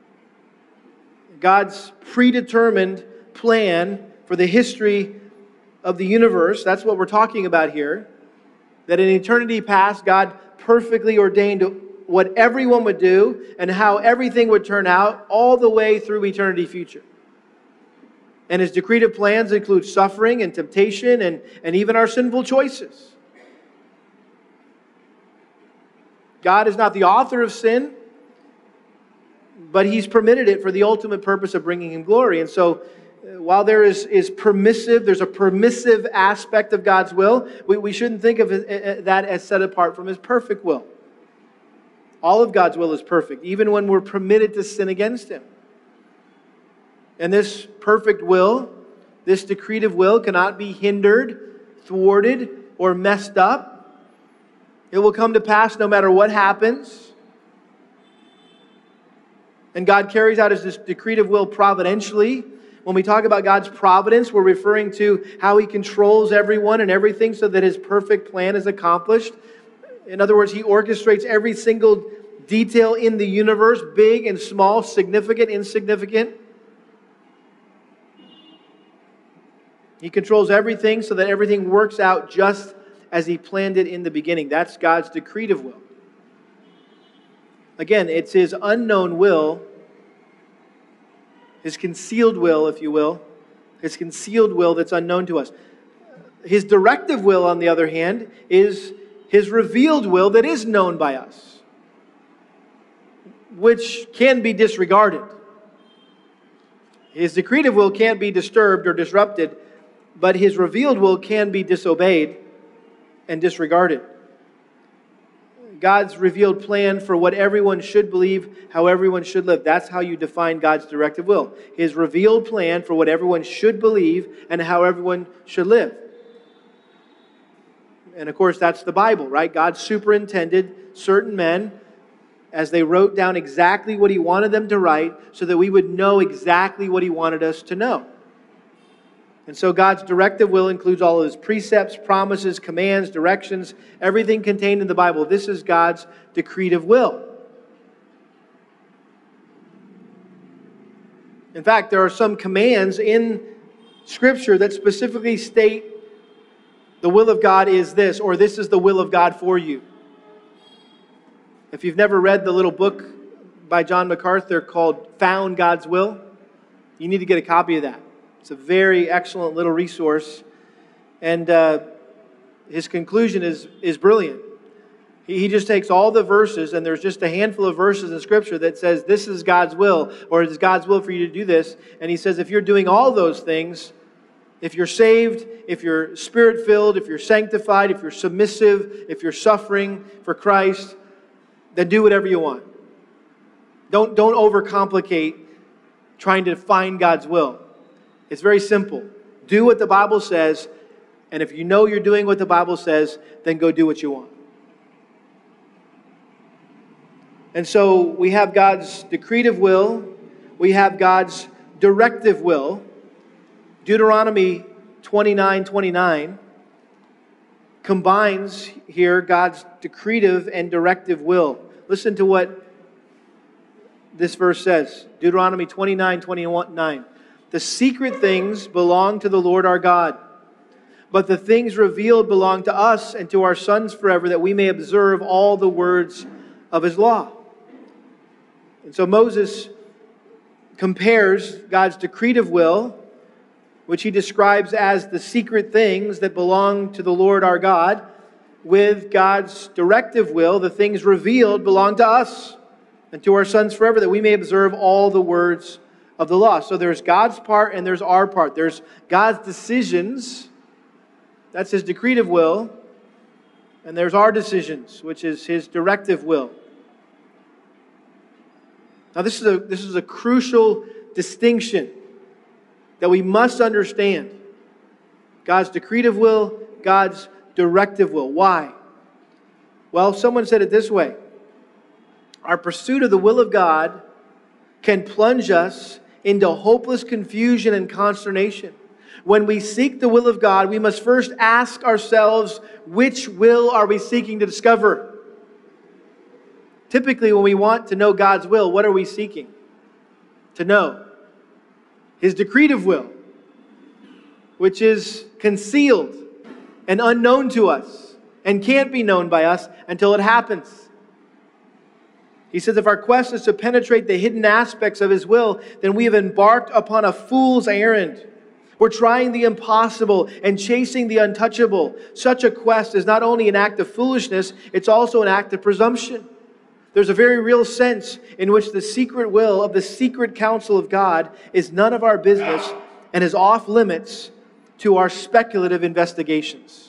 God's predetermined plan for the history of the universe, that's what we're talking about here, that in eternity past, God perfectly ordained what everyone would do and how everything would turn out all the way through eternity future. And His decretive plans include suffering and temptation and, and even our sinful choices. God is not the author of sin, but He's permitted it for the ultimate purpose of bringing Him glory. And so while there is, is permissive, there's a permissive aspect of God's will, we, we shouldn't think of it, that as set apart from His perfect will. All of God's will is perfect, even when we're permitted to sin against Him. And this perfect will, this decretive will, cannot be hindered, thwarted, or messed up. It will come to pass no matter what happens. And God carries out His decretive will providentially. When we talk about God's providence, we're referring to how He controls everyone and everything so that His perfect plan is accomplished. In other words, He orchestrates every single detail in the universe, big and small, significant, insignificant. He controls everything so that everything works out just as He planned it in the beginning. That's God's decretive will. Again, it's His unknown will, His concealed will, if you will, His concealed will that's unknown to us. His directive will, on the other hand, is His revealed will that is known by us, which can be disregarded. His decretive will can't be disturbed or disrupted, but His revealed will can be disobeyed and disregarded. God's revealed plan for what everyone should believe, how everyone should live. That's how you define God's directive will. His revealed plan for what everyone should believe and how everyone should live. And of course, that's the Bible, right? God superintended certain men as they wrote down exactly what He wanted them to write so that we would know exactly what He wanted us to know. And so God's directive will includes all of His precepts, promises, commands, directions, everything contained in the Bible. This is God's decretive will. In fact, there are some commands in Scripture that specifically state the will of God is this, or this is the will of God for you. If you've never read the little book by John MacArthur called Found God's Will, you need to get a copy of that. It's a very excellent little resource. And uh, his conclusion is, is brilliant. He, he just takes all the verses, and there's just a handful of verses in Scripture that says this is God's will, or it is God's will for you to do this. And he says if you're doing all those things, if you're saved, if you're Spirit-filled, if you're sanctified, if you're submissive, if you're suffering for Christ, then do whatever you want. Don't, don't overcomplicate trying to find God's will. It's very simple. Do what the Bible says, and if you know you're doing what the Bible says, then go do what you want. And so we have God's decretive will, we have God's directive will. Deuteronomy twenty-nine twenty-nine combines here God's decretive and directive will. Listen to what this verse says. Deuteronomy twenty-nine twenty-nine. The secret things belong to the Lord our God, but the things revealed belong to us and to our sons forever, that we may observe all the words of His law. And so Moses compares God's decretive will, which he describes as the secret things that belong to the Lord our God, with God's directive will, the things revealed belong to us and to our sons forever, that we may observe all the words of the law. So there's God's part and there's our part. There's God's decisions, that's His decretive will, and there's our decisions, which is His directive will. Now this is a this is a crucial distinction that we must understand. God's decretive will, God's directive will. Why? Well, someone said it this way. Our pursuit of the will of God can plunge us into hopeless confusion and consternation. When we seek the will of God, we must first ask ourselves, which will are we seeking to discover? Typically, when we want to know God's will, what are we seeking to know? His decretive will, which is concealed and unknown to us and can't be known by us until it happens. He says if our quest is to penetrate the hidden aspects of His will, then we have embarked upon a fool's errand. We're trying the impossible and chasing the untouchable. Such a quest is not only an act of foolishness, it's also an act of presumption. There's a very real sense in which the secret will of the secret counsel of God is none of our business, and is off limits to our speculative investigations.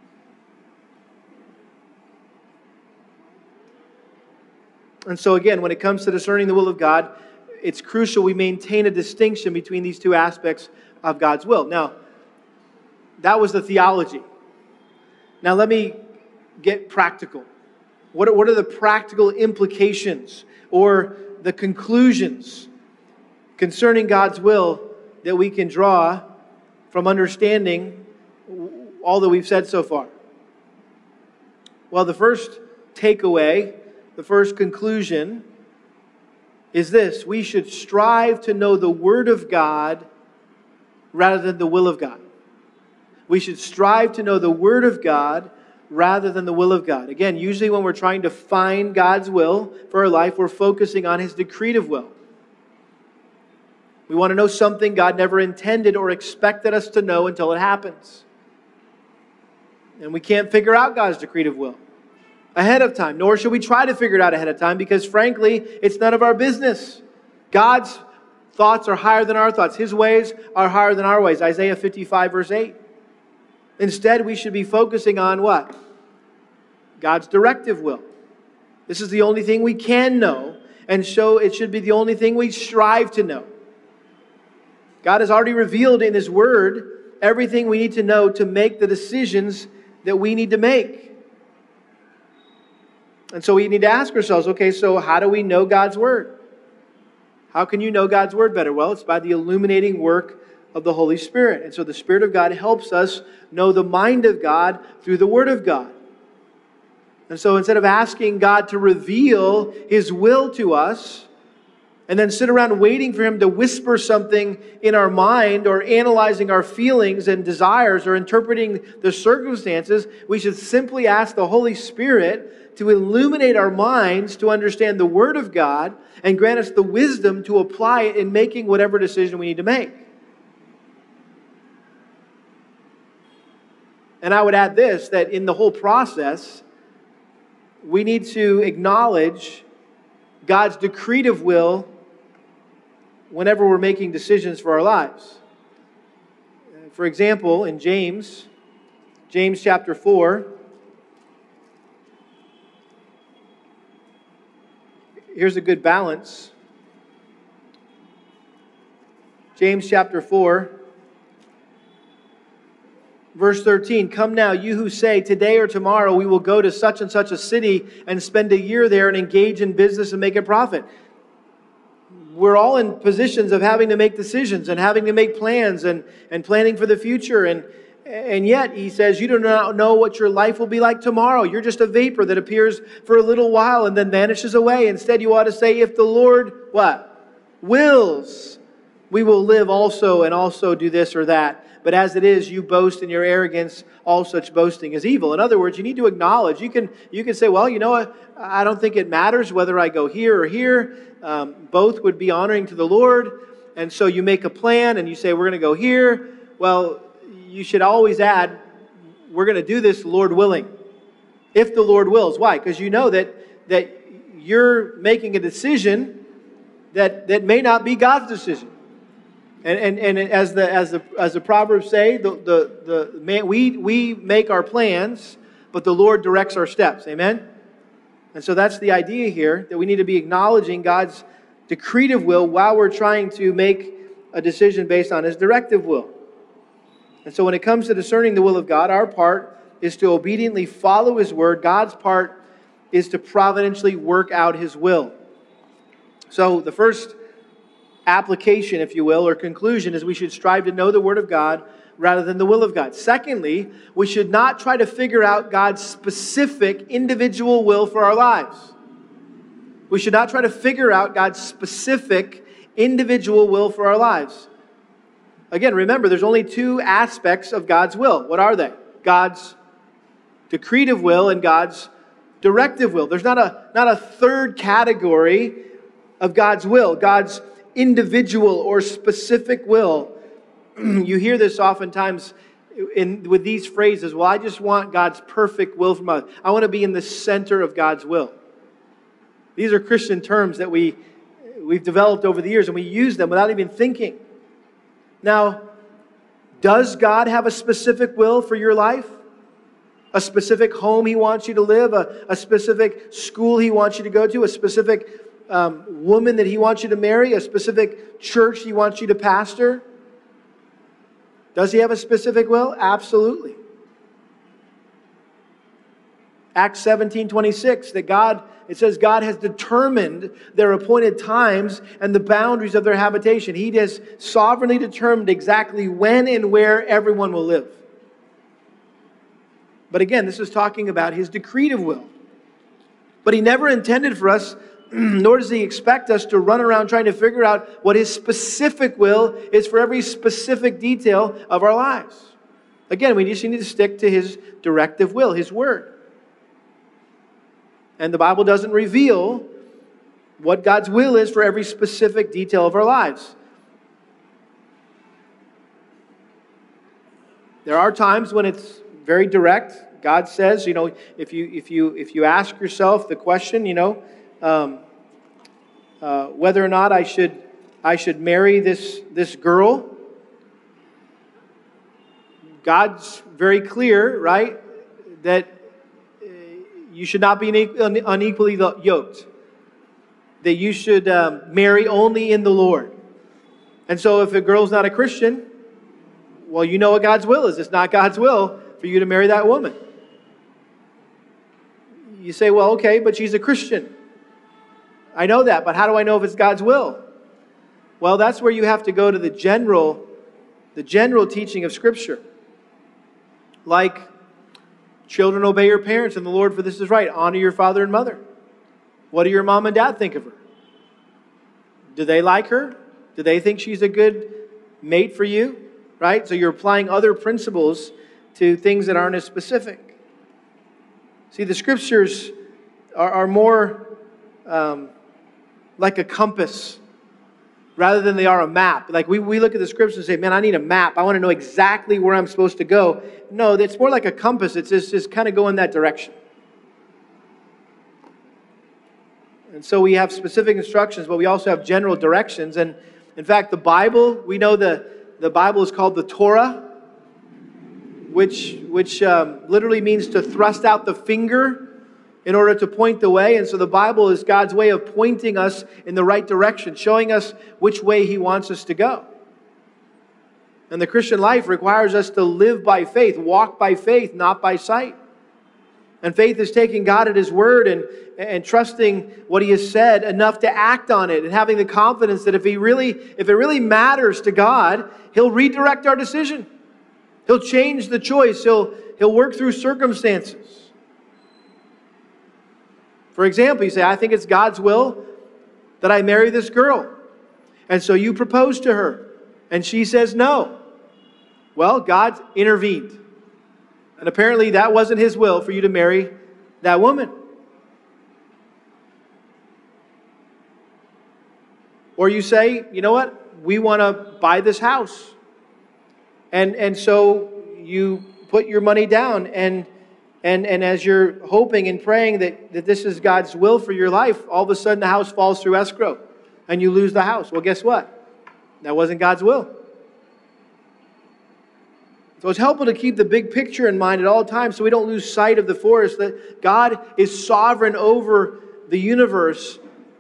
And so again, when it comes to discerning the will of God, it's crucial we maintain a distinction between these two aspects of God's will. Now, that was the theology. Now let me get practical. What are, what are the practical implications or the conclusions concerning God's will that we can draw from understanding all that we've said so far? Well, the first takeaway, the first conclusion is this: we should strive to know the Word of God rather than the will of God. We should strive to know the Word of God rather than the will of God. Again, usually when we're trying to find God's will for our life, we're focusing on His decretive will. We want to know something God never intended or expected us to know until it happens. And we can't figure out God's decretive will ahead of time, nor should we try to figure it out ahead of time, because frankly, it's none of our business. God's thoughts are higher than our thoughts. His ways are higher than our ways. Isaiah fifty-five, verse eight. Instead, we should be focusing on what? God's directive will. This is the only thing we can know, and so it should be the only thing we strive to know. God has already revealed in His Word everything we need to know to make the decisions that we need to make. And so we need to ask ourselves, okay, so how do we know God's Word? How can you know God's Word better? Well, it's by the illuminating work of the Holy Spirit. And so the Spirit of God helps us know the mind of God through the Word of God. And so instead of asking God to reveal His will to us, and then sit around waiting for Him to whisper something in our mind, or analyzing our feelings and desires, or interpreting the circumstances, we should simply ask the Holy Spirit to illuminate our minds to understand the Word of God and grant us the wisdom to apply it in making whatever decision we need to make. And I would add this, that in the whole process, we need to acknowledge God's decretive will whenever we're making decisions for our lives. For example, in James, James chapter four, here's a good balance. James chapter four, verse thirteen, "Come now, you who say, today or tomorrow we will go to such and such a city and spend a year there and engage in business and make a profit." We're all in positions of having to make decisions and having to make plans and, and planning for the future. And, and yet, he says, you do not know what your life will be like tomorrow. You're just a vapor that appears for a little while and then vanishes away. Instead, you ought to say, if the Lord, what? Wills, we will live also and also do this or that. But as it is, you boast in your arrogance. All such boasting is evil. In other words, you need to acknowledge. You can you can say, well, you know what? I don't think it matters whether I go here or here. Um, both would be honoring to the Lord. And so you make a plan and you say, we're going to go here. Well, you should always add, we're going to do this, Lord willing. If the Lord wills. Why? Because you know that, that you're making a decision that, that may not be God's decision. And, and and as the as the as the Proverbs say, the the, the man, we we make our plans, but the Lord directs our steps. Amen. And so that's the idea here, that we need to be acknowledging God's decretive will while we're trying to make a decision based on His directive will. And so when it comes to discerning the will of God, our part is to obediently follow His word. God's part is to providentially work out His will. So the first application, if you will, or conclusion is we should strive to know the Word of God rather than the will of God. Secondly, we should not try to figure out God's specific individual will for our lives. We should not try to figure out God's specific individual will for our lives. Again, remember, there's only two aspects of God's will. What are they? God's decretive will and God's directive will. There's not a, not a third category of God's will, God's individual or specific will. You hear this oftentimes in with these phrases, well, I just want God's perfect will from us. I want to be in the center of God's will. These are Christian terms that we, we've developed over the years, and we use them without even thinking. Now, does God have a specific will for your life? A specific home He wants you to live? A, a specific school He wants you to go to? A specific um, woman that He wants you to marry? A specific church He wants you to pastor? Does He have a specific will? Absolutely. Acts seventeen twenty-six, that God, it says God has determined their appointed times and the boundaries of their habitation. He has sovereignly determined exactly when and where everyone will live. But again, this is talking about His decretive will. But He never intended for us, nor does He expect us to run around trying to figure out what His specific will is for every specific detail of our lives. Again, we just need to stick to His directive will, His word. And the Bible doesn't reveal what God's will is for every specific detail of our lives. There are times when it's very direct. God says, you know, if you if you if you ask yourself the question, you know, um, uh, whether or not I should I should marry this this girl, God's very clear, right, that you should not be unequally yoked. That you should um, marry only in the Lord. And so if a girl's not a Christian, well, you know what God's will is. It's not God's will for you to marry that woman. You say, well, okay, but she's a Christian. I know that, but how do I know if it's God's will? Well, that's where you have to go to the general, the general teaching of Scripture. Like, children, obey your parents in the Lord, for this is right. Honor your father and mother. What do your mom and dad think of her? Do they like her? Do they think she's a good mate for you? Right? So you're applying other principles to things that aren't as specific. See, the Scriptures are, are more um, like a compass rather than they are a map. Like we, we look at the Scriptures and say, man, I need a map. I want to know exactly where I'm supposed to go. No, it's more like a compass. It's just, just kind of go in that direction. And so we have specific instructions, but we also have general directions. And in fact, the Bible, we know the, the Bible is called the Torah, which, which um, literally means to thrust out the finger in order to point the way. And so the Bible is God's way of pointing us in the right direction, showing us which way He wants us to go. And the Christian life requires us to live by faith, walk by faith, not by sight. And faith is taking God at His word and, and trusting what He has said enough to act on it and having the confidence that if He really, if it really matters to God, He'll redirect our decision. He'll change the choice. He'll, he'll work through circumstances. For example, you say, I think it's God's will that I marry this girl. And so you propose to her. And she says no. Well, God intervened. And apparently that wasn't His will for you to marry that woman. Or you say, you know what? We want to buy this house. And, and so you put your money down and And, and as you're hoping and praying that, that this is God's will for your life, all of a sudden the house falls through escrow and you lose the house. Well, guess what? That wasn't God's will. So it's helpful to keep the big picture in mind at all times so we don't lose sight of the forest, that God is sovereign over the universe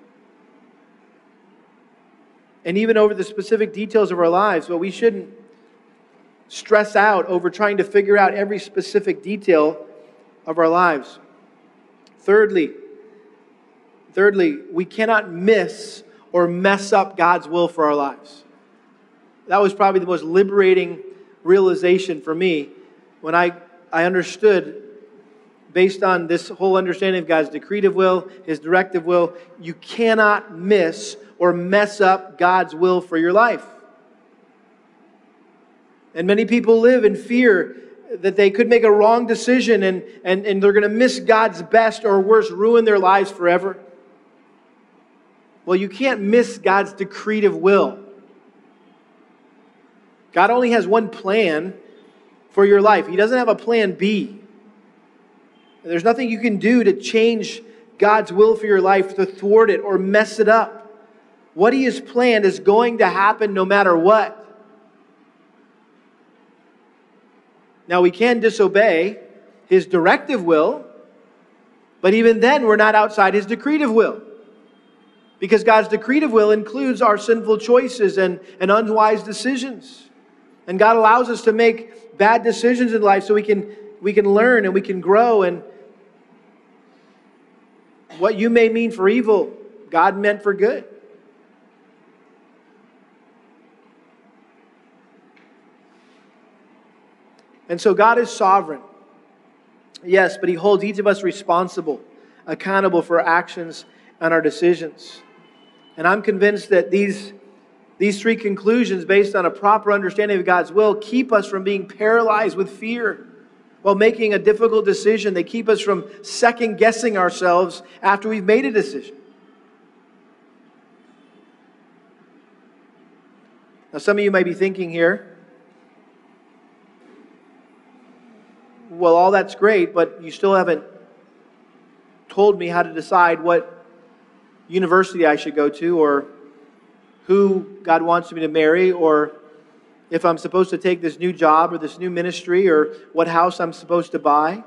and even over the specific details of our lives. But we shouldn't stress out over trying to figure out every specific detail of our lives. Thirdly, thirdly, we cannot miss or mess up God's will for our lives. That was probably the most liberating realization for me when I, I understood, based on this whole understanding of God's decretive will, His directive will, you cannot miss or mess up God's will for your life. And many people live in fear that they could make a wrong decision and, and, and they're going to miss God's best, or worse, ruin their lives forever. Well, you can't miss God's decretive will. God only has one plan for your life. He doesn't have a plan B. There's nothing you can do to change God's will for your life, to thwart it or mess it up. What He has planned is going to happen no matter what. Now, we can disobey His directive will, but even then, we're not outside His decretive will. Because God's decretive will includes our sinful choices and, and unwise decisions. And God allows us to make bad decisions in life so we can, we can learn and we can grow. And what you may mean for evil, God meant for good. And so God is sovereign. Yes, but He holds each of us responsible, accountable for our actions and our decisions. And I'm convinced that these, these three conclusions, based on a proper understanding of God's will, keep us from being paralyzed with fear while making a difficult decision. They keep us from second-guessing ourselves after we've made a decision. Now, some of you may be thinking here, well, all that's great, but you still haven't told me how to decide what university I should go to, or who God wants me to marry, or if I'm supposed to take this new job or this new ministry, or what house I'm supposed to buy.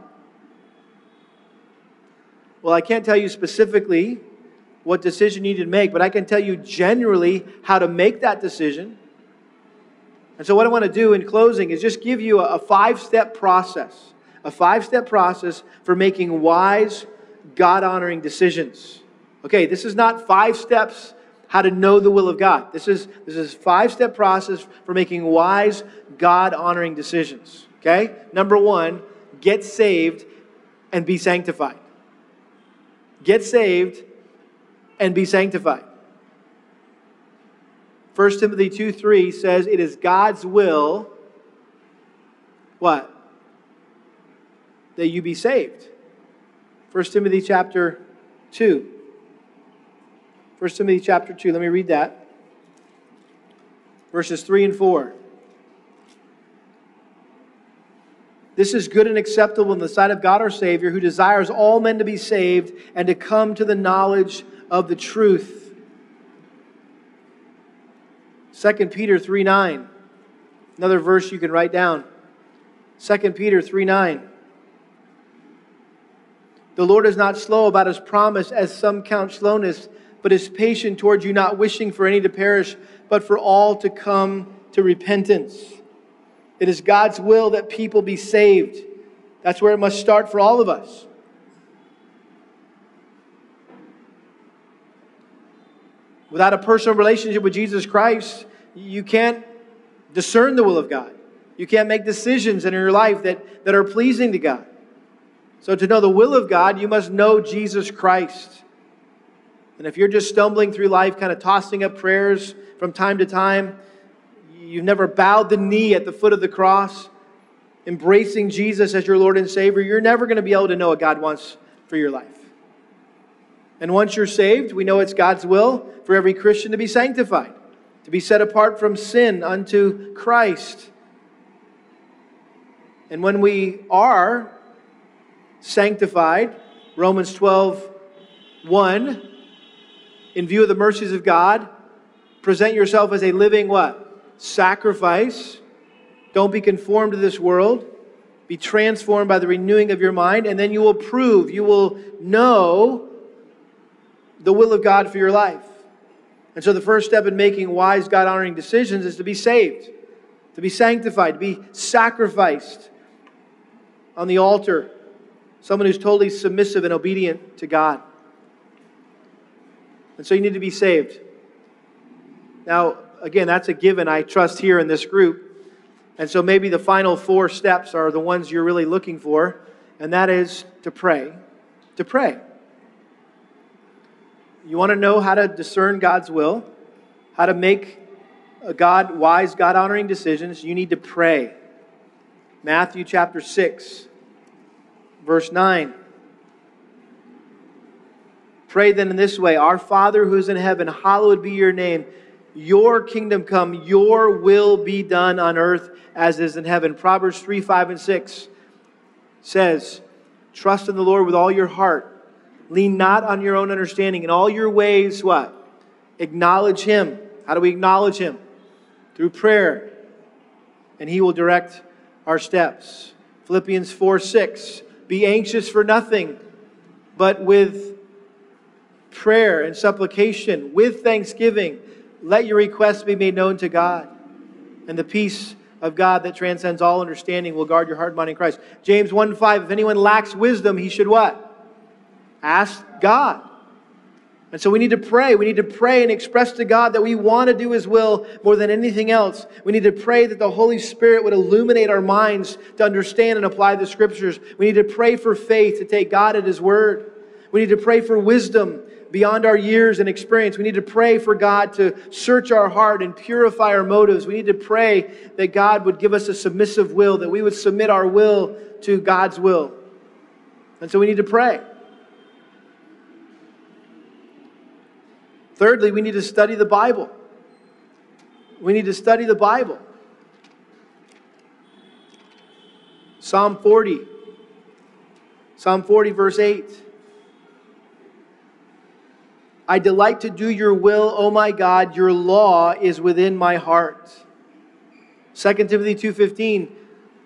Well, I can't tell you specifically what decision you need to make, but I can tell you generally how to make that decision. And so what I want to do in closing is just give you a five-step process, a five-step process for making wise, God-honoring decisions. Okay, this is not five steps how to know the will of God. This is this is five-step process for making wise, God-honoring decisions. Okay? Number one, get saved and be sanctified. Get saved and be sanctified. First Timothy two three says it is God's will, what? That you be saved. First Timothy chapter two. First Timothy chapter two, let me read that. Verses three and four. This is good and acceptable in the sight of God our Savior, who desires all men to be saved and to come to the knowledge of the truth. Second Peter three nine. Another verse you can write down. Second Peter three nine. The Lord is not slow about His promise, as some count slowness, but is patient towards you, not wishing for any to perish, but for all to come to repentance. It is God's will that people be saved. That's where it must start for all of us. Without a personal relationship with Jesus Christ, you can't discern the will of God. You can't make decisions in your life that, that are pleasing to God. So to know the will of God, you must know Jesus Christ. And if you're just stumbling through life, kind of tossing up prayers from time to time, you've never bowed the knee at the foot of the cross, embracing Jesus as your Lord and Savior, you're never going to be able to know what God wants for your life. And once you're saved, we know it's God's will for every Christian to be sanctified, to be set apart from sin unto Christ. And when we are sanctified, Romans twelve one, in view of the mercies of God, present yourself as a living what? Sacrifice. Don't be conformed to this world. Be transformed by the renewing of your mind, and then you will prove, you will know the will of God for your life. And so the first step in making wise, God-honoring decisions is to be saved, to be sanctified, to be sacrificed on the altar. Someone who's totally submissive and obedient to God. And so you need to be saved. Now, again, that's a given, I trust, here in this group. And so maybe the final four steps are the ones you're really looking for, and that is to pray. To pray. You want to know how to discern God's will, how to make a God wise, God-honoring decisions, you need to pray. Matthew chapter six, verse nine. Pray then in this way, Our Father who is in heaven, hallowed be your name. Your kingdom come, your will be done on earth as is in heaven. Proverbs three, five, and six says, trust in the Lord with all your heart. Lean not on your own understanding. In all your ways, what? Acknowledge Him. How do we acknowledge Him? Through prayer. And He will direct our steps. Philippians four six, be anxious for nothing, but with prayer and supplication, with thanksgiving, let your requests be made known to God. And the peace of God that transcends all understanding will guard your heart and mind in Christ. James one five, if anyone lacks wisdom, he should what? Ask God. And so we need to pray. We need to pray and express to God that we want to do His will more than anything else. We need to pray that the Holy Spirit would illuminate our minds to understand and apply the Scriptures. We need to pray for faith to take God at His word. We need to pray for wisdom beyond our years and experience. We need to pray for God to search our heart and purify our motives. We need to pray that God would give us a submissive will, that we would submit our will to God's will. And so we need to pray. Thirdly, we need to study the Bible. We need to study the Bible. Psalm forty. Psalm forty, verse eight. I delight to do your will, O my God. Your law is within my heart. Second Timothy two fifteen.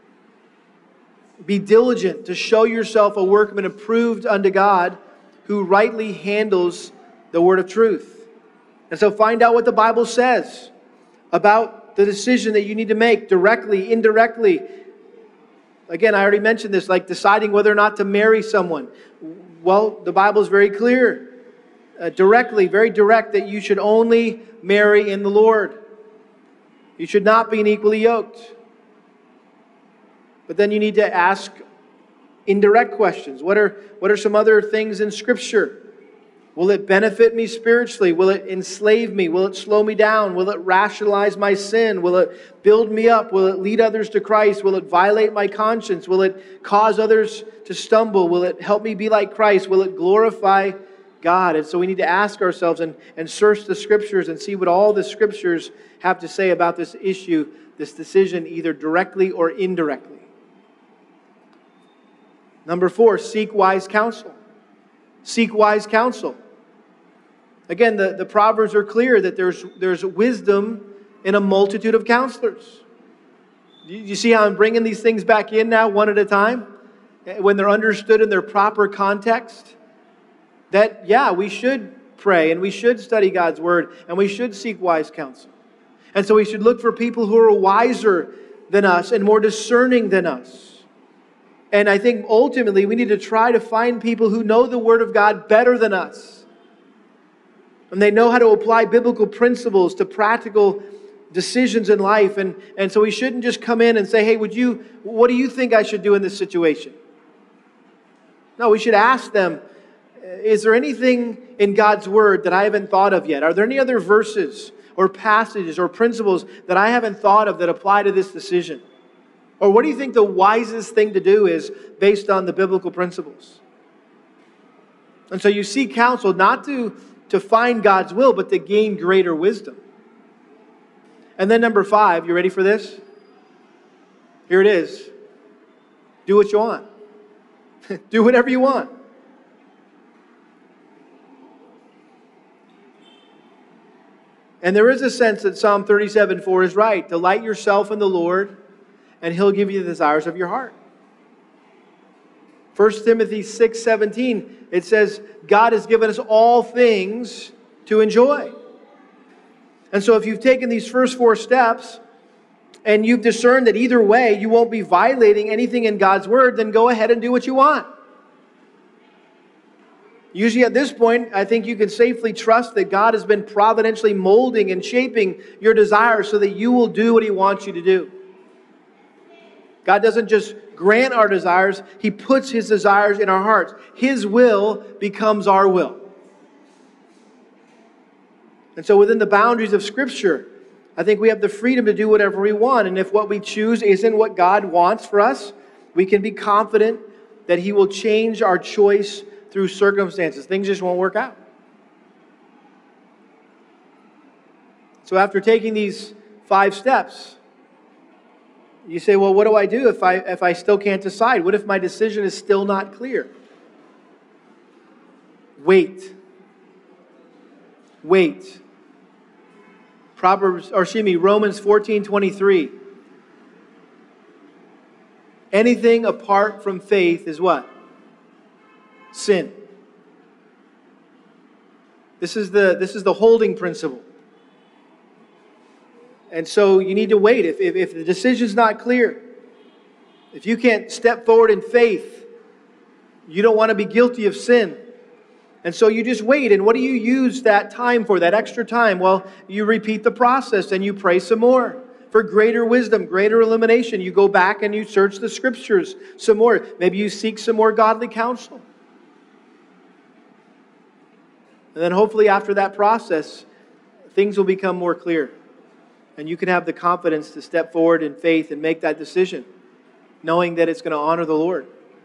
Be diligent to show yourself a workman approved unto God, who rightly handles the word of truth. And so find out what the Bible says about the decision that you need to make, directly, indirectly. Again, I already mentioned this, like deciding whether or not to marry someone. Well, the Bible is very clear, uh, directly, very direct, that you should only marry in the Lord. You should not be unequally yoked. But then you need to ask indirect questions. What are, what are some other things in Scripture? Will it benefit me spiritually? Will it enslave me? Will it slow me down? Will it rationalize my sin? Will it build me up? Will it lead others to Christ? Will it violate my conscience? Will it cause others to stumble? Will it help me be like Christ? Will it glorify God? And so we need to ask ourselves and, and search the Scriptures and see what all the Scriptures have to say about this issue, this decision, either directly or indirectly. Number four, seek wise counsel. Seek wise counsel. Again, the, the Proverbs are clear that there's, there's wisdom in a multitude of counselors. You, you see how I'm bringing these things back in now, one at a time? When they're understood in their proper context. That, yeah, we should pray and we should study God's Word and we should seek wise counsel. And so we should look for people who are wiser than us and more discerning than us. And I think ultimately we need to try to find people who know the Word of God better than us. And they know how to apply biblical principles to practical decisions in life. And, and so we shouldn't just come in and say, hey, would you, what do you think I should do in this situation? No, we should ask them, is there anything in God's Word that I haven't thought of yet? Are there any other verses or passages or principles that I haven't thought of that apply to this decision? Or what do you think the wisest thing to do is based on the biblical principles? And so you seek counsel not to, to find God's will, but to gain greater wisdom. And then number five, you ready for this? Here it is. Do what you want. Do whatever you want. And there is a sense that Psalm thirty-seven four is right. Delight yourself in the Lord, and He'll give you the desires of your heart. First Timothy six seventeen, it says, God has given us all things to enjoy. And so if you've taken these first four steps, and you've discerned that either way you won't be violating anything in God's Word, then go ahead and do what you want. Usually at this point, I think you can safely trust that God has been providentially molding and shaping your desires so that you will do what He wants you to do. God doesn't just grant our desires, He puts His desires in our hearts. His will becomes our will. And so within the boundaries of Scripture, I think we have the freedom to do whatever we want. And if what we choose isn't what God wants for us, we can be confident that He will change our choice through circumstances. Things just won't work out. So after taking these five steps, you say, well, what do I do if I, if I still can't decide? What if my decision is still not clear? Wait. Wait. Proverbs, or excuse me, Romans fourteen twenty-three. Anything apart from faith is what? Sin. This is the, this is the holding principle. And so you need to wait. If, if, if the decision's not clear, if you can't step forward in faith, you don't want to be guilty of sin. And so you just wait. And what do you use that time for, that extra time? Well, you repeat the process and you pray some more. For greater wisdom, greater illumination, you go back and you search the Scriptures some more. Maybe you seek some more godly counsel. And then hopefully after that process, things will become more clear. And you can have the confidence to step forward in faith and make that decision, knowing that it's going to honor the Lord.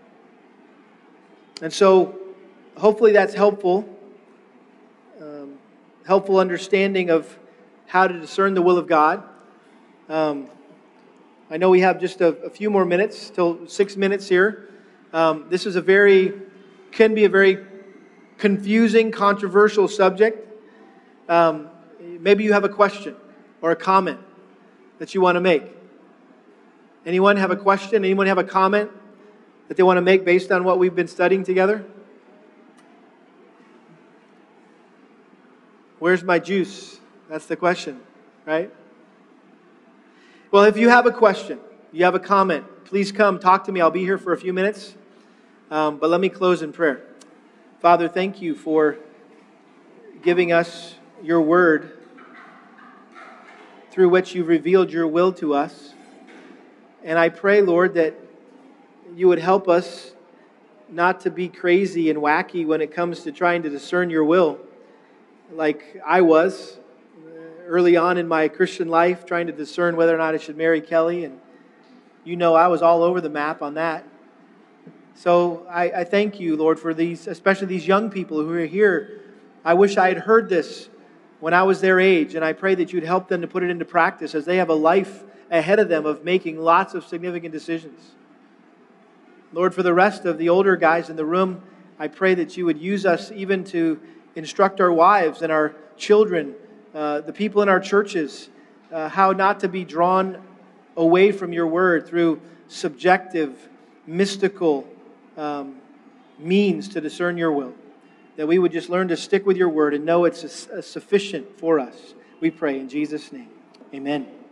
And so, hopefully that's helpful. Um, helpful understanding of how to discern the will of God. Um, I know we have just a, a few more minutes, till six minutes here. Um, this is a very, can be a very confusing, controversial subject. Um, maybe you have a question or a comment that you want to make. Anyone have a question? Anyone have a comment that they want to make based on what we've been studying together? Where's my juice? That's the question, right? Well, if you have a question, you have a comment, please come talk to me. I'll be here for a few minutes. Um, but let me close in prayer. Father, thank you for giving us your word through which you've revealed your will to us. And I pray, Lord, that you would help us not to be crazy and wacky when it comes to trying to discern your will, like I was early on in my Christian life, trying to discern whether or not I should marry Kelly. And you know I was all over the map on that. So I, I thank you, Lord, for these, especially these young people who are here. I wish I had heard this when I was their age, and I pray that you'd help them to put it into practice as they have a life ahead of them of making lots of significant decisions. Lord, for the rest of the older guys in the room, I pray that you would use us even to instruct our wives and our children, uh, the people in our churches, uh, how not to be drawn away from your word through subjective, mystical um, means to discern your will. That we would just learn to stick with your word and know it's a, a sufficient for us. We pray in Jesus' name. Amen.